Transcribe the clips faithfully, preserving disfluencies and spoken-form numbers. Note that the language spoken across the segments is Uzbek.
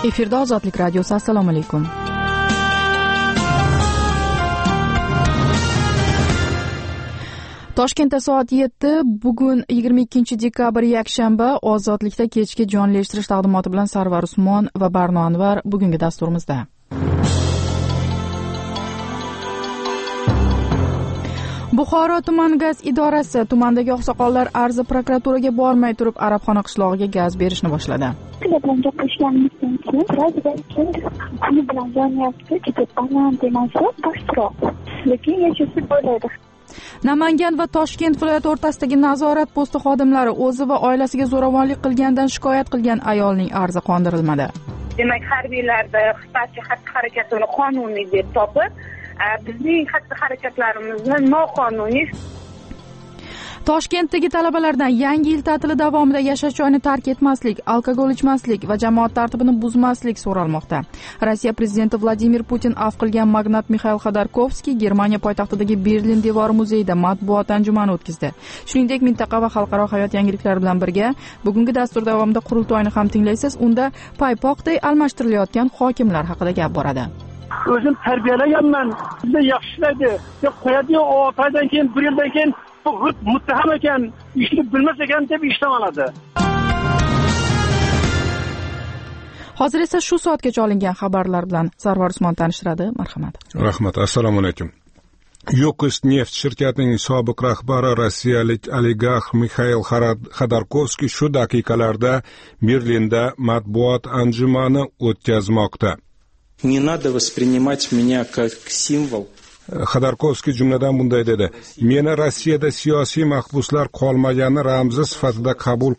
Efirda Ozodlik radiosi. Assalomu alaykum. Toshkentda soat yetti, bugun yigirma ikkinchi dekabr yakshanba. Ozodlikda kechki jonli eshittirish taqdimoti bilan Sarvar Usmon va Barno Anvar bugungi dasturimizda. Buxoro tuman gaz idorasi tumandagi oqsoqollar arzi prokuraturaga bormay turib Arabxona qishlog'iga gaz berishni boshladi. bilan gaplashganimizdan keyin birazdan keyin kuni bilan yonyapti, ketib banan demasa boshroq. Lekin yashashib bo'ladi. Namangan va Toshkent viloyati o'rtasidagi nazorat posti xodimlari o'zi va oilasiga zo'ravonlik qilgandan shikoyat qilgan ayolning arzi qondirilmadi. Demak, harbiylarda xitoycha xatti-harakatini qonuniy deb topib, bizning xatti-harakatlarimizni noqonuniy. Toshkentdagi talabalardan yangi yil ta'tili davomida yashash joyini tark etmaslik, alkogol ichmaslik va jamoat tartibini buzmaslik so'ralmoqda. Rossiya prezidenti Vladimir Putin afv qilgan magnat Mixail Xodorkovskiy Germaniya poytaxtidagi Berlin devori muzeyida matbuot anjumani o'tkazdi. Shuningdek, mintaqa va xalqaro hayot yangiliklari bilan birga bugungi dastur davomida qurultoyni ham tinglaysiz. Unda paypoqday almashtirilayotgan hokimlar haqida gap boradi. O'zim tarbiyalaganman, bizda yaxshilaydi deb qo'yadi, olti oydan keyin, bir yildan keyin muttaham ekan, ishni bilmas ekan deb ishdan oladi. Hozir esa shu soatgacha olingan xabarlar bilan Sarvar Usmon tanishtiradi. Marhamat. Rahmat. Assalomu alaykum. Yoqist neft shirkatining sobiq rahbari rossiyalik oligarx Mixail Xodorkovskiy shu daqiqalarda Berlinda matbuot anjumani o'tkazmoqda. Не надо воспринимать меня как символ. Xodorkovskiy jumladan bunday dedi: "Meni Rossiyada siyosiy mahbuslar qolmagani ramzi sifatida qabul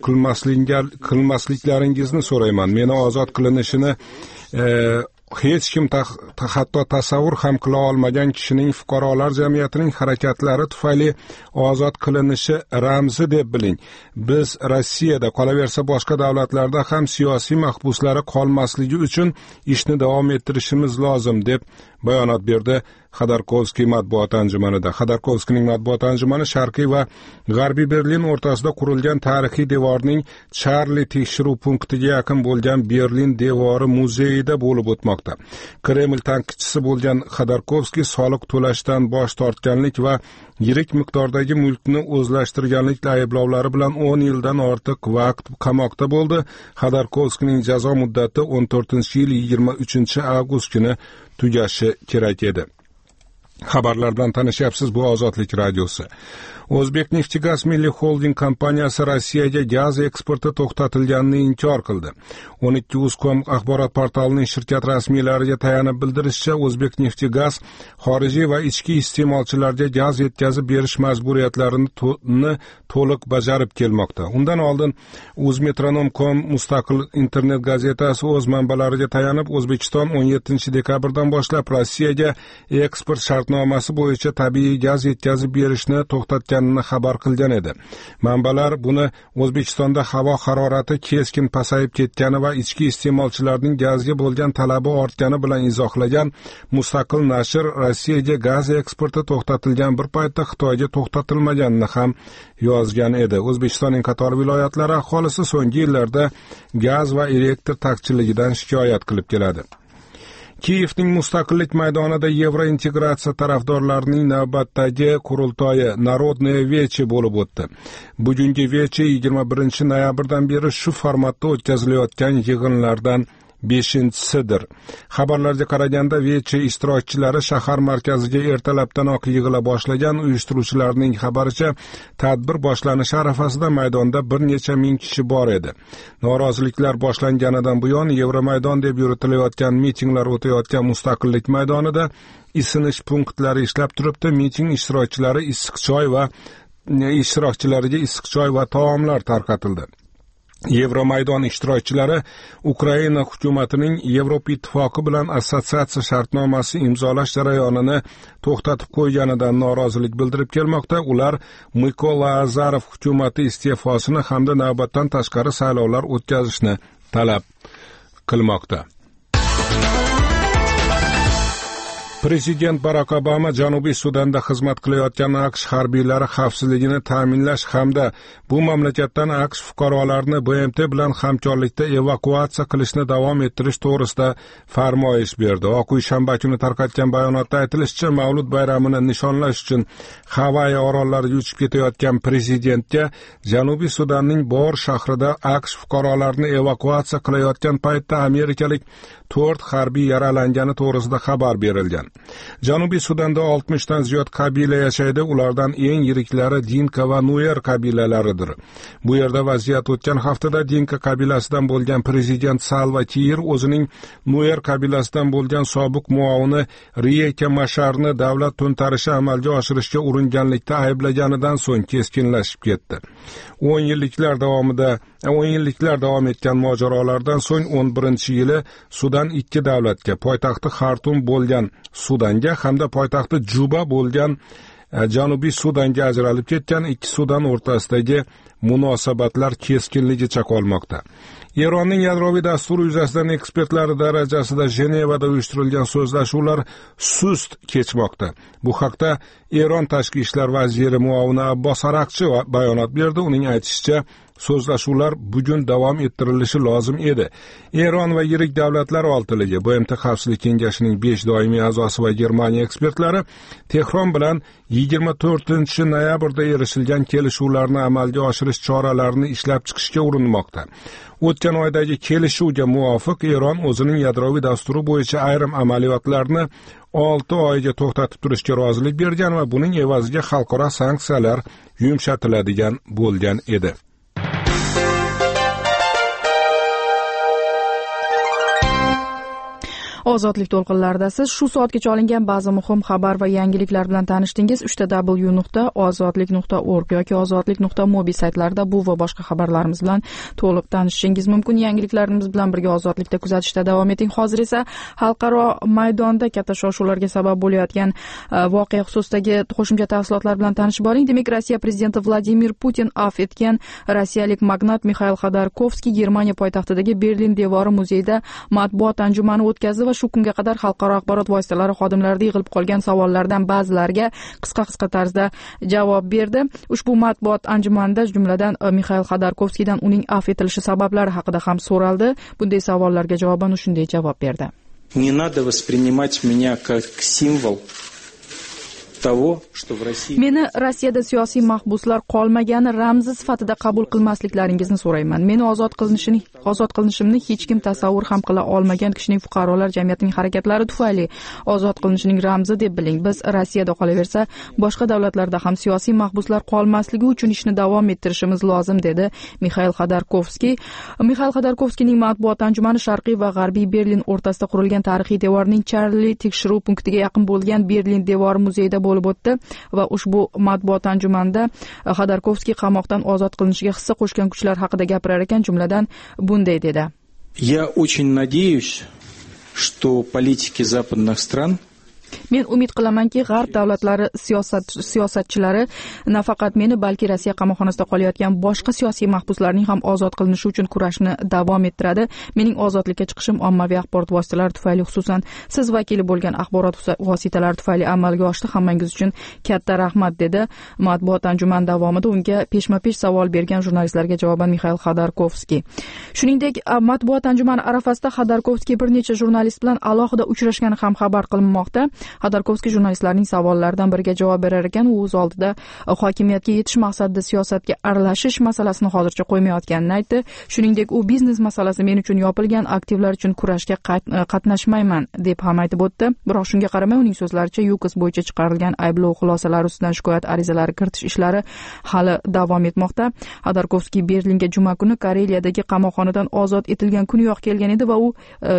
qilmasliklaringizni so'rayman. Meni ozod qilinishini e, hech kim hatto tasavvur ham qila olmagan kishining fuqarolar jamiyatining harakatlari tufayli ozod qilinishi ramzi deb biling. Biz Rossiyada, qolaversa boshqa davlatlarda ham siyosiy mahbuslari qolmasligi uchun ishni davom ettirishimiz lozim" deb bayonot berdi Xodorkovskiy matbuot anjumanida. Xodorkovskiyning matbuot anjumani Sharqiy va G'arbiy Berlin o'rtasida qurilgan tarixiy devorning Charlie tekshiruv punktiga yaqin bo'lgan Berlin devori muzeyida bo'lib o'tmoqda. Kreml tanqidchisi bo'lgan Xodorkovskiy soliq to'lashdan bosh tortganlik va yirik miqdordagi mulkni o'zlashtirganlik ayblovlari bilan o'n yildan ortiq vaqt qamoqda bo'ldi. Xodorkovskiyning jazo muddati o'n to'rtinchi yil yigirma uchinchi avgust kuni tugashi kerak edi. Xabarlardan tanishyapsiz, bu Ozodlik radiosi. O'zbekneftgaz milliy holding kompaniyasi Rossiyaga gaz eksporti to'xtatilganini inkor qildi. o'n ikki uzcom axborot portalining shirkat rasmiylariga tayanib bildirishicha, O'zbekneftgaz xorijiy va ichki iste'molchilarga gaz yetkazib berish majburiyatlarini to'liq bajarib kelmoqda. Undan oldin Uzmetronom nokta com mustaqil internet gazetasi o'z manbalariga tayanib, O'zbekiston o'n yettinchi dekabrdan boshlab Rossiyaga eksport shartnomasi bo'yicha tabiiy gaz yetkazib berishni to'xtatgan xabar qilgan edi. Manbalar buni O'zbekistonda havo harorati keskin pasayib ketgani va ichki iste'molchilarning gazga bo'lgan talabi ortgani bilan izohlagan. Mustaqil nashr Rossiyaga gaz eksporti to'xtatilgan bir paytda Xitoyga to'xtatilmaganini ham yozgan edi. O'zbekistonning qator viloyatlari aholisi so'nggi yillarda gaz va elektr taqchilligidan shikoyat qilib keladi. Kiyevning Mustaqillik maydonida Yevrointegratsiya tarafdorlarining navbatdagi qurultoyi Narodnoye Vechi bo'lib o'tdi. Bugungi Vechi yigirma birinchi noyabrdan beri shu formatda o'tkazilayotgan yig'inlardan beshinchisidir. Xabarlarga qaraganda, Vechi ishtirokchilari shahar markaziga ertalabdanoq yig'ila boshlagan. Uyushtiruvchilarning xabaricha, tadbir boshlanishi arafasida maydonda bir necha ming kishi bor edi. Noroziliklar boshlanganidan buyon Yevromaydon deb yuritilayotgan mitinglar o'tayotgan Mustaqillik maydonida isinish punktlari ishlab turibdi. Miting ishtirokchilari issiq choy va ishtirokchilariga issiq choy va taomlar tarqatildi. Yevromaydon ishtirokchilari Ukraina hukumatining Yevropa ittifoqi bilan assotsiatsiya shartnomasi imzolash jarayonini to'xtatib qo'yganidan norozilik bildirib kelmoqda. Ular Mykola Azarov hukumati iste'fosini hamda navbatdan tashqari saylovlar o'tkazishni talab qilmoqda. Prezident Barak Obama Janubiy Sudanda xizmat qilayotgan AQSh harbiylari xavfsizligini ta'minlash hamda bu mamlakatdan AQSh fuqarolarini B M T bilan hamkorlikda evakuatsiya qilishni davom ettirish to'g'risida farmoyish berdi. Oq uy shanba kuni tarqatgan bayonotda aytilishicha, Mavlud bayramini nishonlash uchun Havayi orollariga uchib ketayotgan prezidentga Janubiy Sudanning Bor shahrida AQSh fuqarolarini evakuatsiya qilayotgan paytda amerikalik to'rt harbiy yaralangani to'g'risida xabar berilgan. Janubiy Sudanda oltmishdan ziyod qabila yashaydi, ulardan eng yiriklari Dinka va Nuer qabilalaridir. Bu yerda vaziyat o'tgan haftada Dinka qabilasidan bo'lgan prezident Salva Kiir o'zining Nuer qabilasidan bo'lgan sobiq muovini Rieka Masharni davlat to'ntarishi amalga oshirishga uringanlikda ayblaganidan so'ng keskinlashib ketdi. o'n yilliklar davomida o'n yilliklar davom etgan mojarolardan so'ng o'n birinchi yili Sudan ikki davlatga, poytaxti Xartum bo'lgan Sudanga hamda poytaxti Juba bo'lgan Janubiy Sudanga ajralib ketgan ikki Sudan o'rtasidagi munosabatlar keskinligicha qolmoqda. Eronning yadroviy dasturi yuzasidan ekspertlar darajasida Jenevada uyushtirilgan so'zlashuvlar sust kechmoqda. Bu haqda Eron tashqi ishlar vaziri muovini Abbos Araqchi bayonot berdi. Uning aytishicha, so'zlashuvlar bugun davom ettirilishi lozim edi. Eron va yirik davlatlar oltiligi, B M T Xavfsizlik kengashining besh doimiy a'zosi va Germaniya ekspertlari Tehron bilan yigirma to'rtinchi noyabrda erishilgan kelishuvlarni amalga oshirish choralarini ishlab chiqishga urinmoqda. O'tgan oydagi kelishuvga muvofiq Eron o'zining yadroviy dasturi bo'yicha ayrim amaliyotlarni olti oyga to'xtatib turishga rozilik bergan va buning evaziga xalqaro sanksiyalar yumshatiladigan bo'lgan edi. Ozodlik to'lqinlarida siz shu soatgacha olingan ba'zi muhim xabar va yangiliklar bilan tanishdingiz. uch w nuqta ozodlik nuqta org yoki ozodlik nuqta mobi saytlarida bu va boshqa xabarlarimiz bilan to'liq tanishishingiz mumkin. Yangiliklarimiz bilan birga ozodlikda kuzatishda davom eting. Hozir esa xalqaro maydonda katta shov-shuvlarga sabab bo'layotgan voqea xususidagi qo'shimcha tafsilotlar bilan tanishib oling. Demak, Rossiya prezidenti Vladimir Putin afv etgan rossiyalik magnat Mixail Xodorkovskiy Germaniya poytaxtidagi Berlin devori muzeyida matbuot anjumani o'tkazdi va shu kunga qadar xalqaro axborot vositalari xodimlarida yig'ilib qolgan savollardan ba'zilariga qisqa-qisqa tarzda javob berdi. Ushbu matbuot anjumanida jumladan Mixail Xodorkovskiydan uning afv etilishi sabablari haqida ham so'raldi. Bunday savollarga javoban u shunday javob berdi. Не надо воспринимать меня как символ того, что в России... Meni Rossiyada siyosiy mahbuslar qolmagani ramzi sifatida qabul qilmasliklaringizni so'rayman. Meni ozod qilinishini ozod qilinishimni hech kim tasavvur ham qila olmagan kishining fuqarolar jamiyatining harakatlari tufayli ozod qilinishining ramzi deb biling. Biz Rossiyada qolaversa, boshqa davlatlarda ham siyosiy mahbuslar qolmasligi uchun ishni davom ettirishimiz lozim, dedi Mixail Xodorkovskiy. Mixail Xodorkovskiyning matbuot anjumani Sharqiy va G'arbiy Berlin o'rtasida qurilgan tarixiy devorning Charlie tekshiruv punktiga yaqin bo'lgan Berlin devori muzeyida bo'lib o'tdi va ushbu matbuot anjumanida Xodorkovskiy qamoqdan ozod qilinishiga hissa qo'shgan kuchlar haqida gapirar ekan, jumladan bunday dedi. Я очень надеюсь, что политики западных стран Men umid qilamanki, G'arb davlatlari siyosat siyosatchilari nafaqat meni, balki Rossiya qamoqxonasida qolayotgan boshqa siyosiy mahbuslarning ham ozod qilinishi uchun kurashni davom ettiradi. Mening ozodlikka chiqishim ommaviy axborot vositalari tufayli, xususan siz vakili bo'lgan axborot vositalari tufayli amalga oshdi. Hammangiz uchun katta rahmat, dedi matbuot anjuman davomida unga peshma-pesh savol bergan jurnalistlarga javoban Mixail Xodorkovskiy. Shuningdek, matbuot anjumani arafasida Xodorkovskiy bir necha jurnalist bilan alohida uchrashgani ham xabar qilinmoqda. Xodorkovskiy jurnalistlarning savollaridan biriga javob berar ekan, u o'z oldida hokimiyatga yetish maqsadida siyosatga aralashish masalasini hozircha qo'ymayotganini aytdi. Shuningdek, u biznes masalasi men uchun yopilgan, aktivlar uchun kurashga qatnashmayman deb ham aytib o'tdi. Biroq shunga qaramay, uning so'zlaricha Yukos bo'yicha chiqarilgan ayblov xulosalari ustidan shikoyat arizalari kiritish ishlari hali davom etmoqda. Xodorkovskiy Berlinga juma kuni Kareliyadagi qamoqxonadan ozod etilgan kuniyoq kelgan edi va u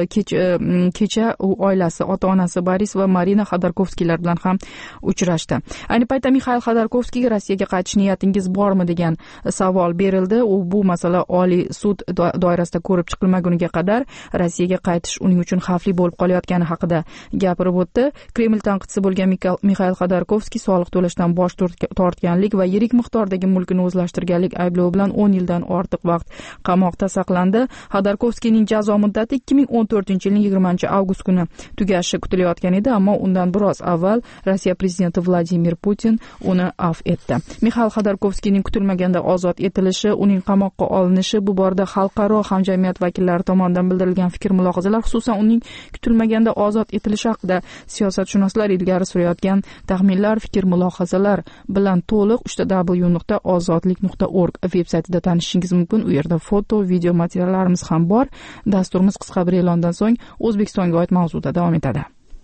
kecha u oilasi, ota-onasi Boris va Marina Xodorkovskiylar bilan ham uchrashdi. Ayni paytda Mixail Xodorkovskiyga Rossiyaga qaytish niyatingiz bormi degan savol berildi. U bu masala Oliy sud doirasida ko'rib chiqilmaguniga qadar Rossiyaga qaytish uning uchun xavfli bo'lib qolayotgani haqida gapirib o'tdi. Kreml tanqidchisi bo'lgan Mixail Xodorkovskiy soliq to'lashdan bosh tortganlik va yirik miqdordagi mulkini o'zlashtirganlik ayblovi bilan o'n yildan ortiq vaqt qamoqda saqlandi. Xodorkovskiyning jazo muddati ikki ming o'n to'rtinchi yilning yigirmanchi avgust kuni tugashi kutilayotgan edi, ammo undan biroz avval Rossiya prezidenti Vladimir Putin uni afv etdi. Mixail Xodorkovskiyning kutilmaganda ozod etilishi, uning qamoqqa olinishi bu borada xalqaro hamjamiyat vakillari tomonidan bildirilgan fikr-mulohazalar, xususan uning kutilmaganda ozod etilishi haqida siyosatshunoslar ilgari surayotgan taxminlar, fikr-mulohazalar bilan to'liq uchta w nuqta ozodlik nuqta org veb-saytida tanishishingiz mumkin. U yerda foto, video materiallarimiz ham bor. Dasturimiz qisqa bir e'londan so'ng O'zbekistonga oid mavzuda davom etadi.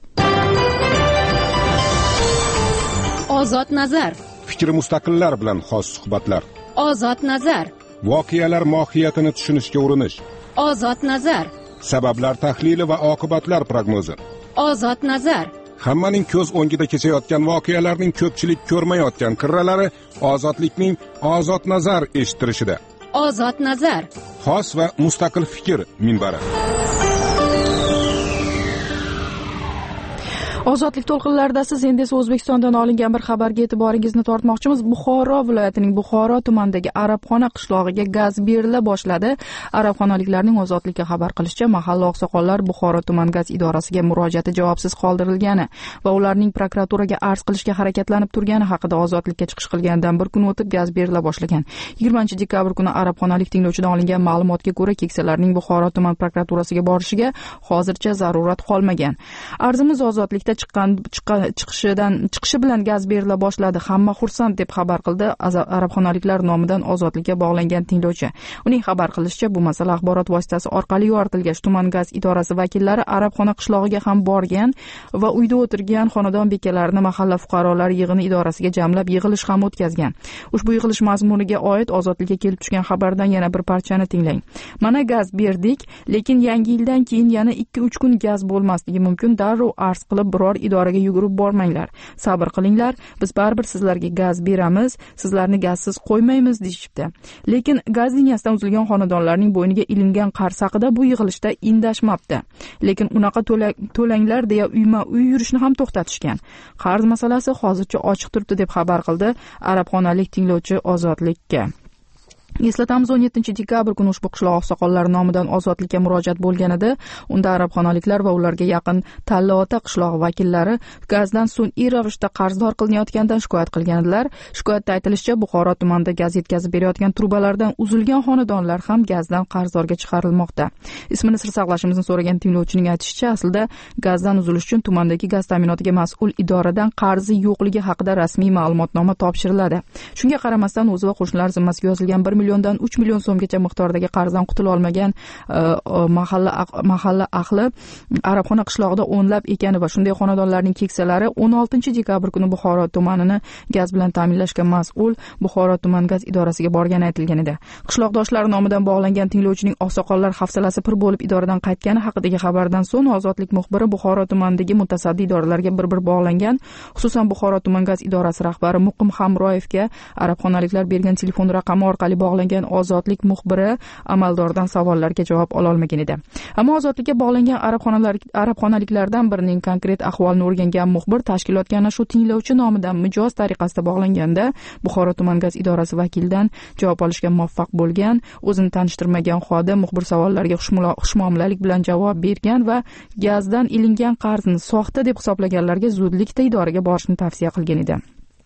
Ozod nazar. Fikri mustaqillar bilan xos suhbatlar. Ozod nazar. Voqealar mohiyatini tushunishga urinish. Ozod nazar. Sabablar tahlili va oqibatlar prognozi. Ozod nazar. Hammaning ko'z o'ngida kechayotgan voqealarning ko'pchilik ko'rmayotgan qirralari ozodlikning ozod nazar eshittirishida. Ozod nazar. Xos va mustaqil fikr minbari. Ozodlik to'lqinlarida siz endi esa O'zbekistondan olingan bir xabarga e'tiboringizni tortmoqchimiz. Buxoro viloyatining Buxoro tumanidagi Arabxona qishlog'iga gaz berila boshladi. Arabxonaliklarning ozodlikka xabar qilishicha, mahalla oqsoqollar Buxoro tuman gaz idorasiga murojaati javobsiz qoldirilgani va ularning prokuraturaga arz qilishga harakatlanib turgani haqida ozodlikka chiqish qilganidan bir kun o'tib gaz berila boshlagan. yigirmanchi dekabr kuni Arabxonalik tinglovchidan olingan ma'lumotga ko'ra, keksalarning Buxoro tuman prokuraturasiga borishiga hozircha zarurat qolmagan. Arzimiz ozodlikda chiqqan chiqishidan chiqishi bilan gaz berila boshladi. Hamma xursand deb xabar qildi Arabxonaliklar nomidan ozodlikka bog'langan tinglovchi. Uning xabar qilishicha, bu masala axborot vositasi orqali yoritilgach, tuman gaz idorasi vakillari Arabxona qishlog'iga ham borgan va uyda o'tirgan xonadon bekalarini mahalla fuqarolar yig'ini idorasiga jamlab yig'ilish ham o'tkazgan. Ushbu yig'ilish mazmuniga oid ozodlikka kelib tushgan xabardan yana bir parchani tinglang. Mana gaz berdik, lekin yangi yildan keyin yana ikki uch kun gaz bo'lmasligi mumkin. Darrov arz qilib biror idoraga yugurib bormanglar. Sabr qilinglar, biz baribir sizlarga gaz beramiz, sizlarni gazsiz qo'ymaymiz deyishibdi. Lekin gaz liniyasidan uzilgan xonadonlarning bo'yniga ilingan qarz haqida bu yig'ilishda indashmabdi. Lekin unaqa to'langlar deya uyma-uy yurishni ham to'xtatishgan. Qarz masalasi hozircha ochiq turibdi deb xabar qildi Arabxonalik tinglovchi ozodlikka. Eslatamiz, o'n yettinchi dekabr kuni ushbu qishloq oqsoqollari nomidan ozodlikka murojaat bo'lgan edi. Unda arabxonaliklar va ularga yaqin Tallaota qishlog'i vakillari gazdan sun'iy ravishda qarzdor qilinayotganidan shikoyat qilgan edilar. Shikoyatda aytilishicha, Buxoro tumanida gaz yetkazib berayotgan trubalardan uzilgan xonadonlar ham gazdan qarzdorga chiqarilmoqda. Ismini sir saqlashimizni so'ragan tinglovchining aytishicha, aslida gazdan uzilish uchun tumandagi gaz ta'minotiga mas'ul idoradan qarzi yo'qligi haqida rasmiy ma'lumotnoma topshiriladi. Shunga qaramasdan o'zi va qo'shnilar zimmasiga yozilgan bir milliondan uch million so'mgacha miqdordagi qarzdan qutula olmagan mahalla mahalla ahli Arabxona qishlog'ida o'nlab ekani va shunday xonadonlarning keksalari o'n oltinchi dekabr kuni Buxoro tumanini gaz bilan ta'minlashga mas'ul Buxoro tuman gaz idorasiga borgani aytilgan edi. Qishloqdoshlar nomidan bog'langan tinglovchining oqsoqollar hafsalasi pir bo'lib idoradan qaytgani haqidagi xabardan so'ng ozodlik muxbiri Buxoro tumanidagi mutasaddi idoralarga bir-bir bog'langan. Xususan Buxoro tuman gaz idorasi rahbari Muqim Hamroyevga arabxonaliklar bergan telefon raqami orqali bog'langan ozodlik muxbiri amaldordan savollarga javob ola olmagan edi. Ammo ozodlikka bog'langan arabxonalar arabxonaliklardan birining konkret ahvolini o'rgangan muxbir tashkilotga ana shu tinglovchi nomidan mijoz tariqasida bog'langanda Buxoro tuman gaz idorasi vakilidan javob olishga muvaffaq bo'lgan. O'zini tanishtirmagan xodim muxbir savollariga xushmuomalalik bilan javob bergan va gazdan ilingan qarzni soxta deb hisoblaganlarga zudlikda idoraga borishni tavsiya qilgan edi.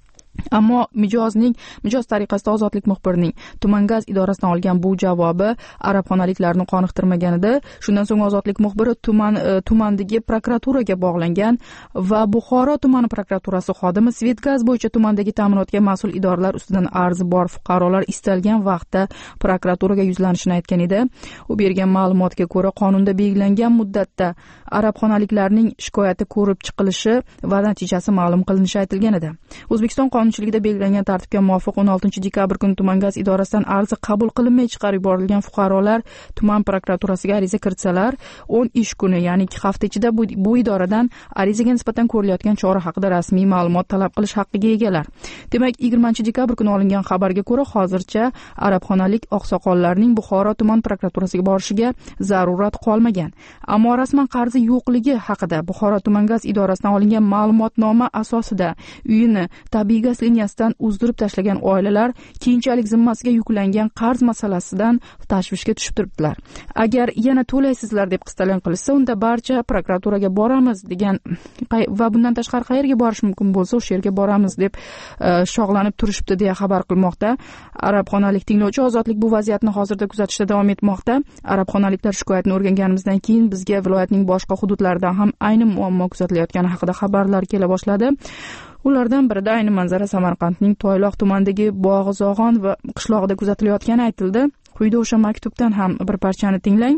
Ammo mijozning mijoz tariqasida ozodlik muxbirining tuman gaz idorasidan olgan bu javobi arabxonaliklarni qoniqtirmaganida, shundan so'ng ozodlik muxbiri tuman tumandagi prokuraturaga bog'langan va Buxoro tumani prokuraturasi xodimi Svetgaz bo'yicha tumandagi ta'minotga mas'ul idoralar ustidan arzi bor fuqarolar istalgan vaqtda prokuraturaga yuzlanishini aytgan edi. U bergan ma'lumotga ko'ra, qonunda belgilangan muddatda arabxonaliklarning shikoyati ko'rib chiqilishi va natijasi ma'lum qilinishi aytilgan edi. O'zbekiston qonunchiligida belgilangan tartibga muvofiq o'n oltinchi dekabr kuni tuman gaz idorasidan arzi qabul qilinmay chiqarib yuborilgan fuqarolar tuman prokuraturasiga ariza kiritsalar, o'n ish kuni, ya'ni ikki hafta ichida bu, bu idoradan arizaga nisbatan ko'rilayotgan chora haqida rasmiy ma'lumot talab qilish haqqiga egalar. Demak, yigirmanchi dekabr kuni olingan xabarga ko'ra, hozircha arabxonalik oqsoqollarning Buxoro tuman prokuraturasiga borishiga zarurat qolmagan. Ammo rasman qarzi yo'qligi haqida Buxoro tuman gaz idorasidan olingan ma'lumotnoma asosida uyini tabiiy gaz liniyasidan uzdirib tashlagan oilalar keyinchalik zimmasiga yuklangan qarz masalasidan tashvishga tushib turibdilar. Agar yana to'laysizlar deb qistalon qilishsa, unda barcha prokuraturaga boramiz degan va bundan tashqari qayerga borish mumkin bo'lsa, o'sha yerga boramiz deb shog'lanib turishibdi deya xabar qilmoqda. Arabxonalik tinglovchi Ozodlik bu vaziyatni hozirda kuzatishda davom etmoqda. Arabxonaliklar shikoyatini o'rganganimizdan keyin bizga viloyatning boshqa hududlaridan ham ayni muammo kuzatilayotgani haqida xabarlar kela boshladi. Ulardan birida ayni manzara Samarqandning Toyloq tumanidagi Bog'izog'on va qishlog'ida kuzatilayotgani aytildi. Quyida o'sha maktubdan ham bir parchani tinglang.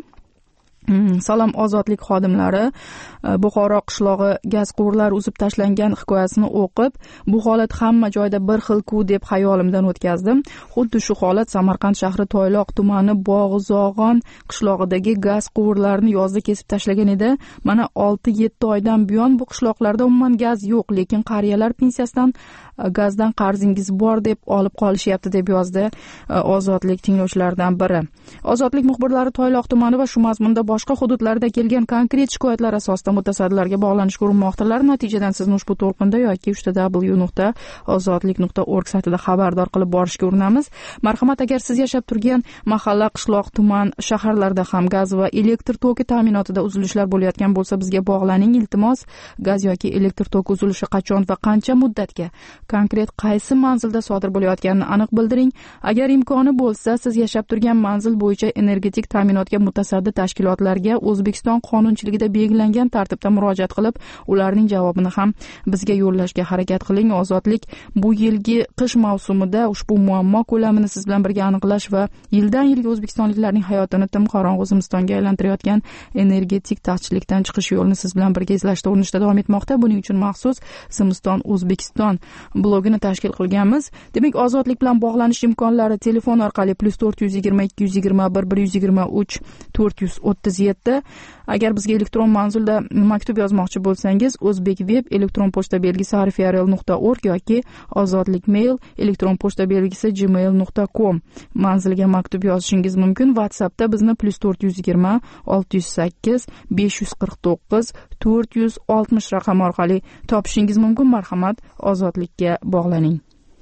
Salom Ozodlik xodimlari, Buxoro qishlog'i gaz quvurlari uzib tashlangan hikoyasini o'qib, bu holat hamma joyda bir xil-ku deb xayolimdan o'tkazdim. Xuddi shu holat Samarqand shahri Toyloq tumani Bog'izog'on qishlog'idagi gaz quvurlarini yozda kesib tashlagan edi. Mana olti yetti oydan buyon bu qishloqlarda umuman gaz yo'q, lekin qariyalar pensiyasidan gazdan qarzingiz bor deb olib qolishyapti deb yozdi Ozodlik tinglovchilaridan biri. Ozodlik muxbirlari Toyloq tumani va shu mazmunda boshqa hududlarda kelgan konkret shikoyatlar asosida mutasaddilarga bog'lanishga urinmoqdalar. Natijadan sizni ushbu to'lqinda yoki uchta w nuqta ozodlik nuqta org saytida xabardor qilib borishga urinamiz. Marhamat, agar siz yashab turgan mahalla, qishloq, tuman, shaharlarda ham gaz va elektr toki ta'minotida uzilishlar bo'layotgan bo'lsa, bizga bog'laning. Iltimos, gaz yoki elektr toki uzilishi qachon va qancha muddatga, konkret qaysi manzilda sodir bo'layotganini aniq bildiring. Agar imkoni bo'lsa, siz yashab turgan manzil bo'yicha energetik ta'minotga mutasaddi tashkilotlarga O'zbekiston qonunchiligida belgilangan tartibda murojaat qilib, ularning javobini ham bizga yo'llashga harakat qiling. Ozodlik bu yilgi qish mavsumida ushbu muammo ko'lamini siz bilan birga aniqlash va yildan yilga o'zbekistonliklarning hayotini tim qorong'u zimistonga aylantirayotgan energetik taqchillikdan chiqish yo'lini siz bilan birga izlashda urinishda davom etmoqda. Buning uchun maxsus Zimiston O'zbekiston blogini tashkil qilganmiz. Demak, Ozodlik bilan bog'lanish imkonlari telefon orqali plus to'rt yuz yigirma ikki yuz yigirma bir bir yuz yigirma uch to'rt yuz o'ttiz yetti. Agar bizga elektron manzilda maktub yozmoqchi bo'lsangiz, O'zbek web elektron pochta belgisi arifrl nuqta org yoki Ozodlik mail elektron pochta belgisi gmail nuqta com manzilga maktub yozishingiz mumkin. WhatsAppda bizni plus to'rt yuz yigirma olti yuz sakkiz besh yuz qirq to'qqiz to'rt yuz oltmish raqam orqali topishingiz mumkin. Marhamat, Ozodlikka bog'laning.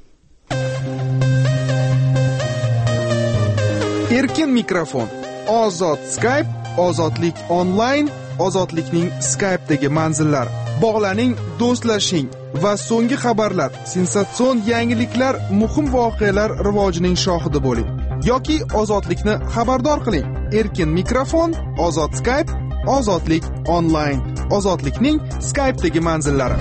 Erkin mikrofon, Ozod Skype, Ozodlik onlayn, Ozodlikning Skype'dagi manzillar. Bog'laning, do'stlashing va so'nggi xabarlar, sensatsion yangiliklar, muhim voqealar rivojining shohidi bo'ling. Yoki Ozodlikni xabardor qiling. Erkin mikrofon, Ozod Skype, Ozodlik onlayn, Ozodlikning Skype'dagi manzillari.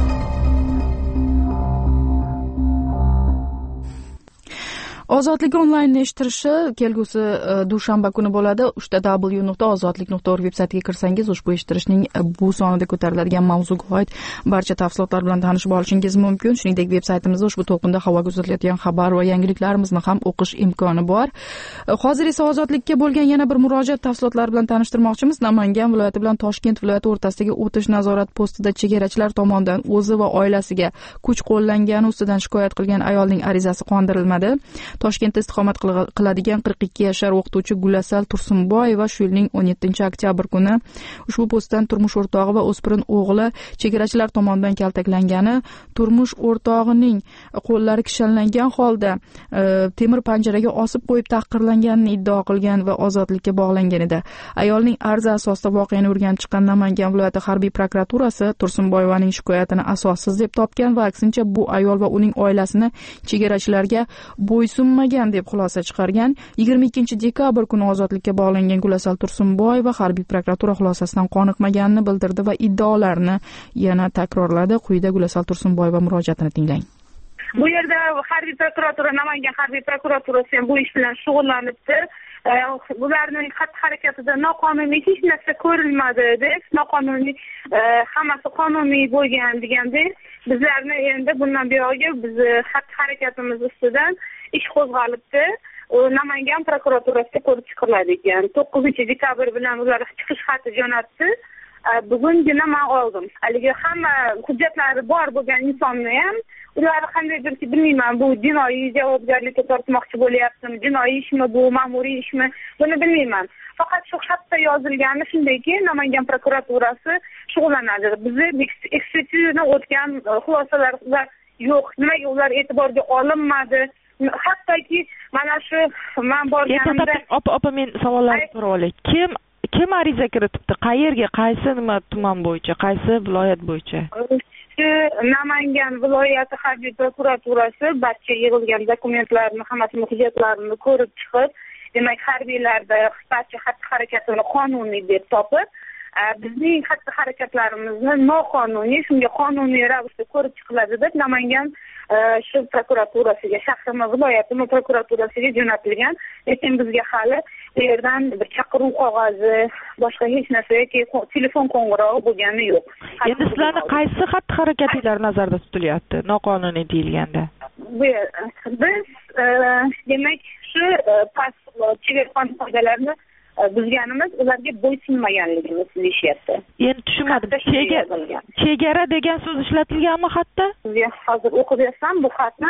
Ozodlik onlayn eshittirishi kelgusi dushanba kuni bo'ladi. uchta w nuqta ozodlik nuqta org veb-saytiga kirsangiz, ushbu eshittirishning bu sonida ko'tariladigan mavzuga oid barcha tafsilotlar bilan tanishib olishingiz mumkin. Shuningdek, veb-saytimizda ushbu to'lqinda havoga uzatilayotgan xabar va yangiliklarimizni ham o'qish imkoni bor. Hozir esa Ozodlikka bo'lgan yana bir murojaat tafsilotlari bilan tanishtirmoqchimiz. Namangan viloyati bilan Toshkent viloyati o'rtasidagi o'tish nazorat postida chegarachilar tomonidan o'zi va oilasiga kuch qo'llangani ustidan shikoyat qilgan ayolning arizasi qondirilmadi. Toshkentda istiqomat qiladigan qirq ikki yashar o'qituvchi Gulasal Tursunboyeva shu yilning o'n yettinchi oktyabr kuni ushbu postdan turmush o'rtog'i va o'spirin o'g'li chegarachilar tomonidan kaltaklangani, turmush o'rtog'ining qo'llari kishanlangan holda e, temir panjaraga osib qo'yib tahqirlanganini iddao qilgan va ozodlikka bog'langan edi. Ayolning arzi asosida voqeani o'rganib chiqqan Namangan viloyati harbiy prokuraturasi Tursunboyevaning shikoyatini asossiz deb topgan va aksincha bu ayol va uning oilasini chegarachilarga bo'ysunmagan deb xulosa chiqargan. yigirma ikkinchi dekabr kuni ozodlikka bog'langan Gulasal Tursunboyeva harbiy prokuratura xulosasidan qoniqmaganini bildirdi va iddaolarini yana takrorladi. Quyida Gulasal Tursunboyeva murojaatini tinglang. Bu yerda harbiy prokuratura, Namangan harbiy prokuraturasi ham bu ish bilan shug'ullanibdi. Bularning xatti-harakatida noqonuniy hech narsa ko'rilmadi deb, noqonuniy hammasi qonuniy bo'lgan degandek, bizlarni endi bundan buyog'iga biz xatti-harakatimiz ustidan ish qo'zg'alibdi. Namangan prokuraturasiga ko'rib chiqiladi ekan. to'qqizinchi dekabr bilan ular chiqish xati jo'natdi. Bugungina men oldim. Haligi hamma hujjatlari bor bo'lgan insonni ham ular qandaydir bilmayman, bu jinoiy javobgarlikka tortmoqchi bo'lyaptimi, jinoiy ishmi bu, ma'muriy ishmi, buni bilmayman. Faqat shu xatda yozilgani shundayki, Namangan prokuraturasi shug'ullanadi. Bizni ekspertizadan o'tgan xulosalar yo'q, nimaga ular e'tiborga olinmadi? Hattoki mana shu men borganimda opa opa men savollarni so'rab olay. Kim kim ariza kiritibdi? Qayerga, qaysi nima tuman bo'yicha, qaysi viloyat bo'yicha? Shu Namangan viloyati harbiy prokuraturasi barcha yig'ilgan dokumentlarni, hammasini hujjatlarini ko'rib chiqib, demak harbiylarda barcha xatti-harakatini qonuniy deb topib, bizning xatti-harakatlarimizni noqonuniy, shunga qonuniy ravishda ko'rib chiqiladi deb Namangan shu prokuraturasiga, shahrimiz viloyatimiz prokuraturasiga jo'natilgan. Lekin bizga hali bu yerdan bir chaqiruv qog'ozi, boshqa hech narsa yoki telefon qo'ng'irog'i bo'lgani yo'q. Endi sizlarning qaysi xatti-harakatinglar nazarda tutilyapti, noqonuniy deyilganda? Biz demak shu past chegara qoidalarini buzganimiz, ularga bo'ysunmaganligimiz deyishyapti. Endi tushunmadim. Chegara degan so'z ishlatilganmi xatda? Hozir o'qib bersam bu xatni.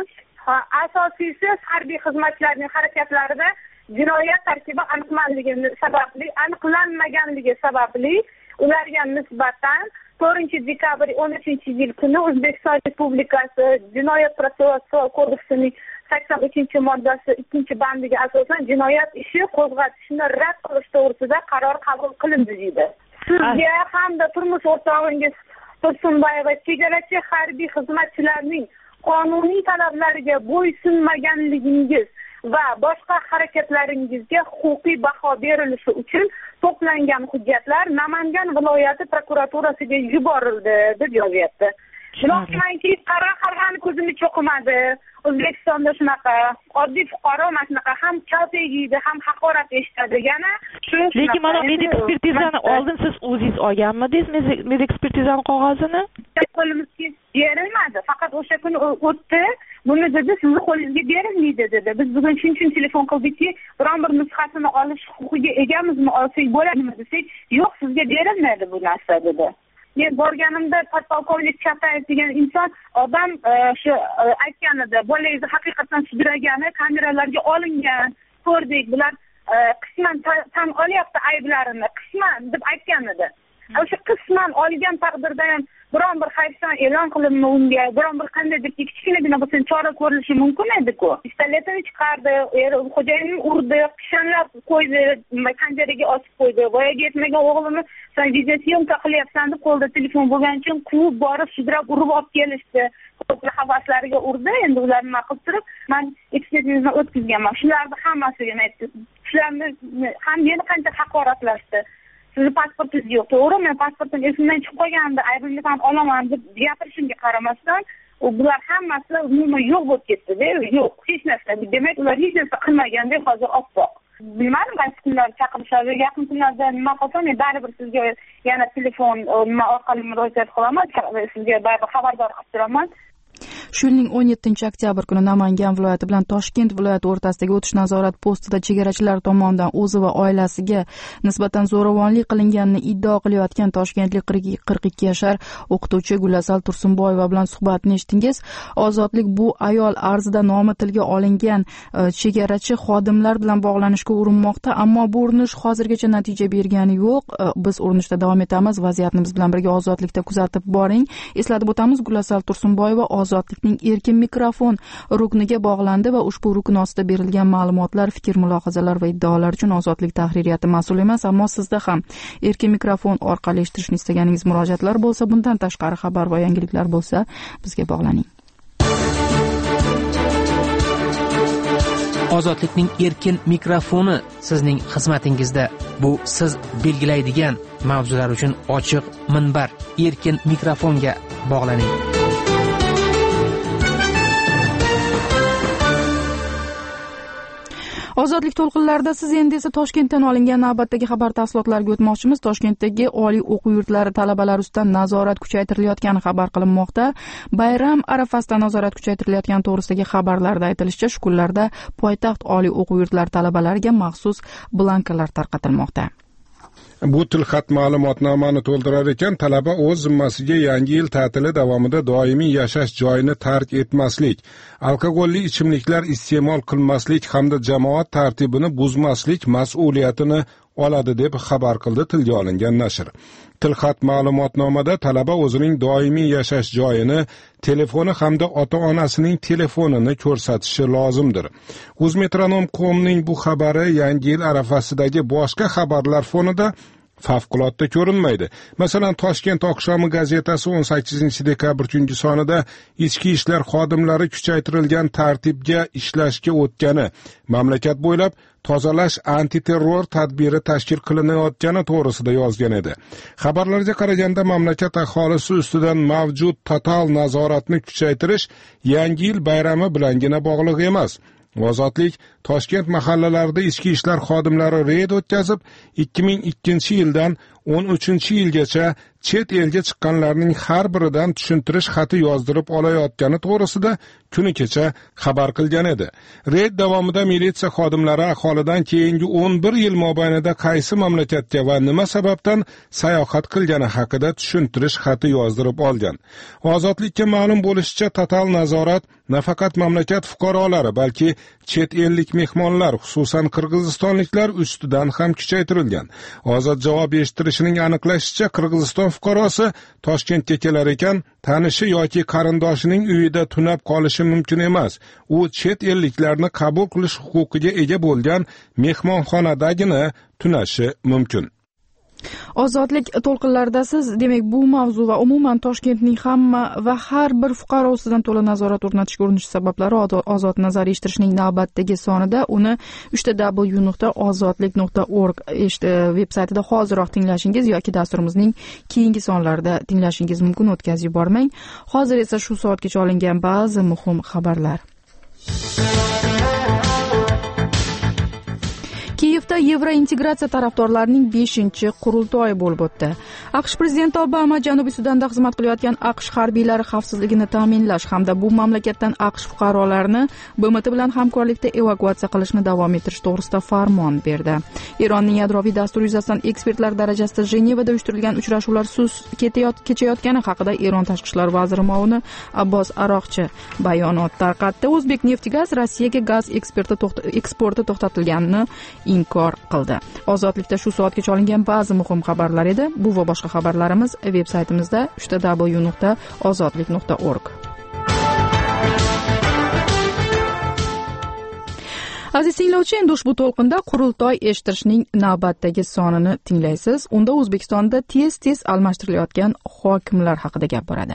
Asosiysi harbiy xizmatchilarning harakatlarida jinoyat tarkibi aniqlanligi sababli, aniqlanmaganligi sababli ularga nisbatan to'rtinchi dekabr o'n uchinchi yil kuni O'zbekiston Respublikasi Jinoyat protsessual kodeksining sakson uchinchi moddasi ikkinchi bandiga asosan jinoyat ishi qo'zg'atishni rad qilish to'g'risida qaror qabul qilindi deydi. Sizga hamda turmush o'rtog'ingiz Tursunboyeva chegarachi harbiy xizmatchilarning qonuniy talablariga bo'ysunmaganligingiz va boshqa harakatlaringizga huquqiy baho berilishi uchun to'plangan hujjatlar Namangan viloyati prokuraturasiga yuborildi deb yozyapti. Biroqmanki, qara qarg'ani ko'zimni cho'qimadi. O'zbekistonda shunaqa oddiy fuqaro mana shunaqa ham kalta yeydi, ham haqorat eshitadi. Yana shu lekin mana medik ekspertizani oldin siz o'zingiz olganmidingiz, medik ekspertizani qog'ozini? Qo'limizga berilmadi. Faqat o'sha kuni o'tdi. Buni dedi, sizni qo'lingizga berilmaydi dedi. Biz bugun shuning uchun telefon qildikki, biron bir nusxasini olish huquqiga egamizmi, olsak bo'ladimi desak, yo'q, sizga berilmaydi bu narsa dedi. Men borganimda podpolkovnik Chatayev degan inson odam shu aytganida, bolangizni haqiqatan sudragani kameralarga olingan, ko'rdik, bular qisman tan olyapti ayblarini, qisman deb aytgan edi. O'sha qisman olgan taqdirda ham biron bir hayfsan e'lon qilinma unga, biron bir qandaydir kichkinagina bo'lsa chora ko'rilishi mumkin edi-ku. Pistoletini chiqardi, xo'jayinini urdi, kishanlab qo'ydi, panjaraga osib qo'ydi. Voyaga yetmagan o'g'lini sen videosyomka qilyapsan deb qo'lda telefon bo'lgani uchun quvib borib sudrab urib olib kelishdi. Ko'plar havaslariga urdi. Endi ularni nima qilib turib, men ekspertizani o'tkazganman. Shularni hammasiga aytdim. Shularni ham meni qancha haqoratlashdi. Sizni pasportingiz yo'q, to'g'ri, men pasportim esimdan chiqib qolgandi, aybimni ham olaman deb gapirishimga qaramasdan, bular hammasi umuman yo'q bo'lib ketdi-da, yo'q, hech narsa. Demak, ular hech narsa qilmaganda hozir oppoq. Bilmadim, qaysi kunlar chaqirishadi, yaqin kunlarda nima qilsam, men baribir sizga yana telefon nima orqali murojaat qilaman, sizga baribir xabardor qilib turaman. Shu yilning o'n yettinchi oktyabr kuni Namangan viloyati bilan Toshkent viloyati o'rtasidagi o'tish nazorat postida chegarachilar tomonidan o'zi va oilasiga nisbatan zo'ravonlik qilinganini iddao qilayotgan toshkentlik qirq ikki yashar o'qituvchi Gulasal Tursunboyeva bilan suhbatni eshitdingiz. Ozodlik bu ayol arzida nomi tilga olingan chegarachi xodimlar bilan bog'lanishga urinmoqda, ammo bu urinish hozirgacha natija bergani yo'q. Biz urinishda davom etamiz. Vaziyatni biz bilan birga Ozodlikda kuzatib boring. Eslatib o'tamiz, Gulasal Tursunboyeva Ozodlikning erkin mikrofon rukniga bog'landi va ushbu rukn ostida berilgan ma'lumotlar, fikr, mulohazalar va iddaolar uchun Ozodlik tahririyati mas'ul emas, ammo sizda ham erkin mikrofon orqali eshitishni istaganingiz murojaatlar bo'lsa, bundan tashqari xabar va yangiliklar bo'lsa, bizga bog'laning. Ozodlikning erkin mikrofoni sizning xizmatingizda. Bu siz belgilaydigan mavzular uchun ochiq minbar. Erkin mikrofonga bog'laning. Ozodlik to'lqinlarida siz endi esa Toshkentdan olingan navbatdagi xabar tafsilotlariga o'tmoqchimiz. Toshkentdagi oliy o'quv yurtlari talabalari ustidan nazorat kuchaytirilayotgani xabar qilinmoqda. Bayram arafasida nazorat kuchaytirilayotgani to'g'risidagi xabarlarda aytilishicha, shu kunlarda poytaxt oliy o'quv yurtlari talabalariga maxsus blankalar tarqatilmoqda. Bu tilxat ma'lumotnomani to'ldirar ekan, talaba o'z zimmasiga yangi yil ta'tili davomida doimiy yashash joyini tark etmaslik, alkogolli ichimliklar iste'mol qilmaslik hamda jamoat tartibini buzmaslik mas'uliyatini oladi deb xabar qildi tilga olingan nashr. Tilxat ma'lumotnomada talaba o'zining doimiy yashash joyini, telefoni hamda ota-onasining telefonini ko'rsatishi lozimdir. O'zmetronom nokta com'ning bu xabari Yangi yil arafasidagi boshqa xabarlar fonida favqulodda ko'rinmaydi. Masalan, Toshkent oqshomi gazetasi o'n sakkizinchi dekabr tungi sonida ichki ishlar xodimlari kuchaytirilgan tartibga ishlashga o'tgani, mamlakat bo'ylab tozalash antiterror tadbiri tashkil qilinayotgani to'g'risida yozgan edi. Xabarlarga qaraganda mamlakat aholisi ustidan mavjud total nazoratni kuchaytirish Yangi yil bayrami bilangina bog'liq emas. Ozodlik Toshkent mahallalarida ichki ishlar xodimlari reyd o'tkazib, ikki ming ikkinchi yildan o'n uchinchi yilgacha chet elga chiqqanlarning har biridan tushuntirish xati yozdirib olayotgani to'g'risida kuni kecha xabar qilgan edi. Reyd davomida militsiya xodimlari aholidan keyingi o'n bir yil mobaynida qaysi mamlakatga va nima sababdan sayohat qilgani haqida tushuntirish xati yozdirib olgan. Ozodlikka ma'lum bo'lishicha, total nazorat nafaqat mamlakat fuqarolari, balki chet ellik mehmonlar, xususan qirg'izistonliklar ustidan ham kuchaytirilgan. Ozod javob eshittirishining aniqlashicha, Qirg'iziston fuqarosi Toshkentga kelar ekan, tanishi yoki qarindoshining uyida tunab qolishi mumkin emas. U chet elliklarni qabul qilish huquqiga ega bo'lgan mehmonxonadagina tunashi mumkin. Ozodlik to'lqinlarida siz, demak, bu mavzu va umuman Toshkentning hamma va har bir fuqaro ustidan to'la nazorat o'rnatishga urinish sabablari Ozod nazar eshittirishning navbatdagi sonida uni uch w nuqta ozodlik nuqta org veb-saytida hoziroq tinglashingiz yoki dasturimizning keyingi sonlarida tinglashingiz mumkin. O'tkazib yubormang. Hozir esa shu soatgacha olingan ba'zi muhim xabarlar. Kiyevda Yevrointegratsiya tarafdorlarining beshinchi qurultoyi bo'lib o'tdi. AQSh prezidenti Obama Janubiy Sudanda xizmat qilayotgan AQSh harbiylari xavfsizligini ta'minlash hamda bu mamlakatdan AQSh fuqarolarini B M T bilan hamkorlikda evakuatsiya qilishni davom ettirish to'g'risida farmon berdi. Eronning yadroviy dasturi yuzasidan ekspertlar darajasida Jenevada uyushtirilgan uchrashuvlar sust kechayotgani haqida Eron tashqi ishlar vaziri muavini Abbos Aroqchi bayonot tarqatdi. O'zbekneftgaz Rossiyaga gaz eksporti to'xtatilganini inkor qildi. Ozodlikda shu soatgacha olingan ba'zi muhim xabarlar edi. Bu va boshqa xabarlarimiz veb-saytimizda uch w nuqta ozodlik nuqta org. Aziz tinglovchi, endi ushbu to'lqinda qurultoy eshittirishning navbatdagi sonini tinglaysiz. Unda O'zbekistonda tez-tez almashtirilayotgan hokimlar haqida gap boradi.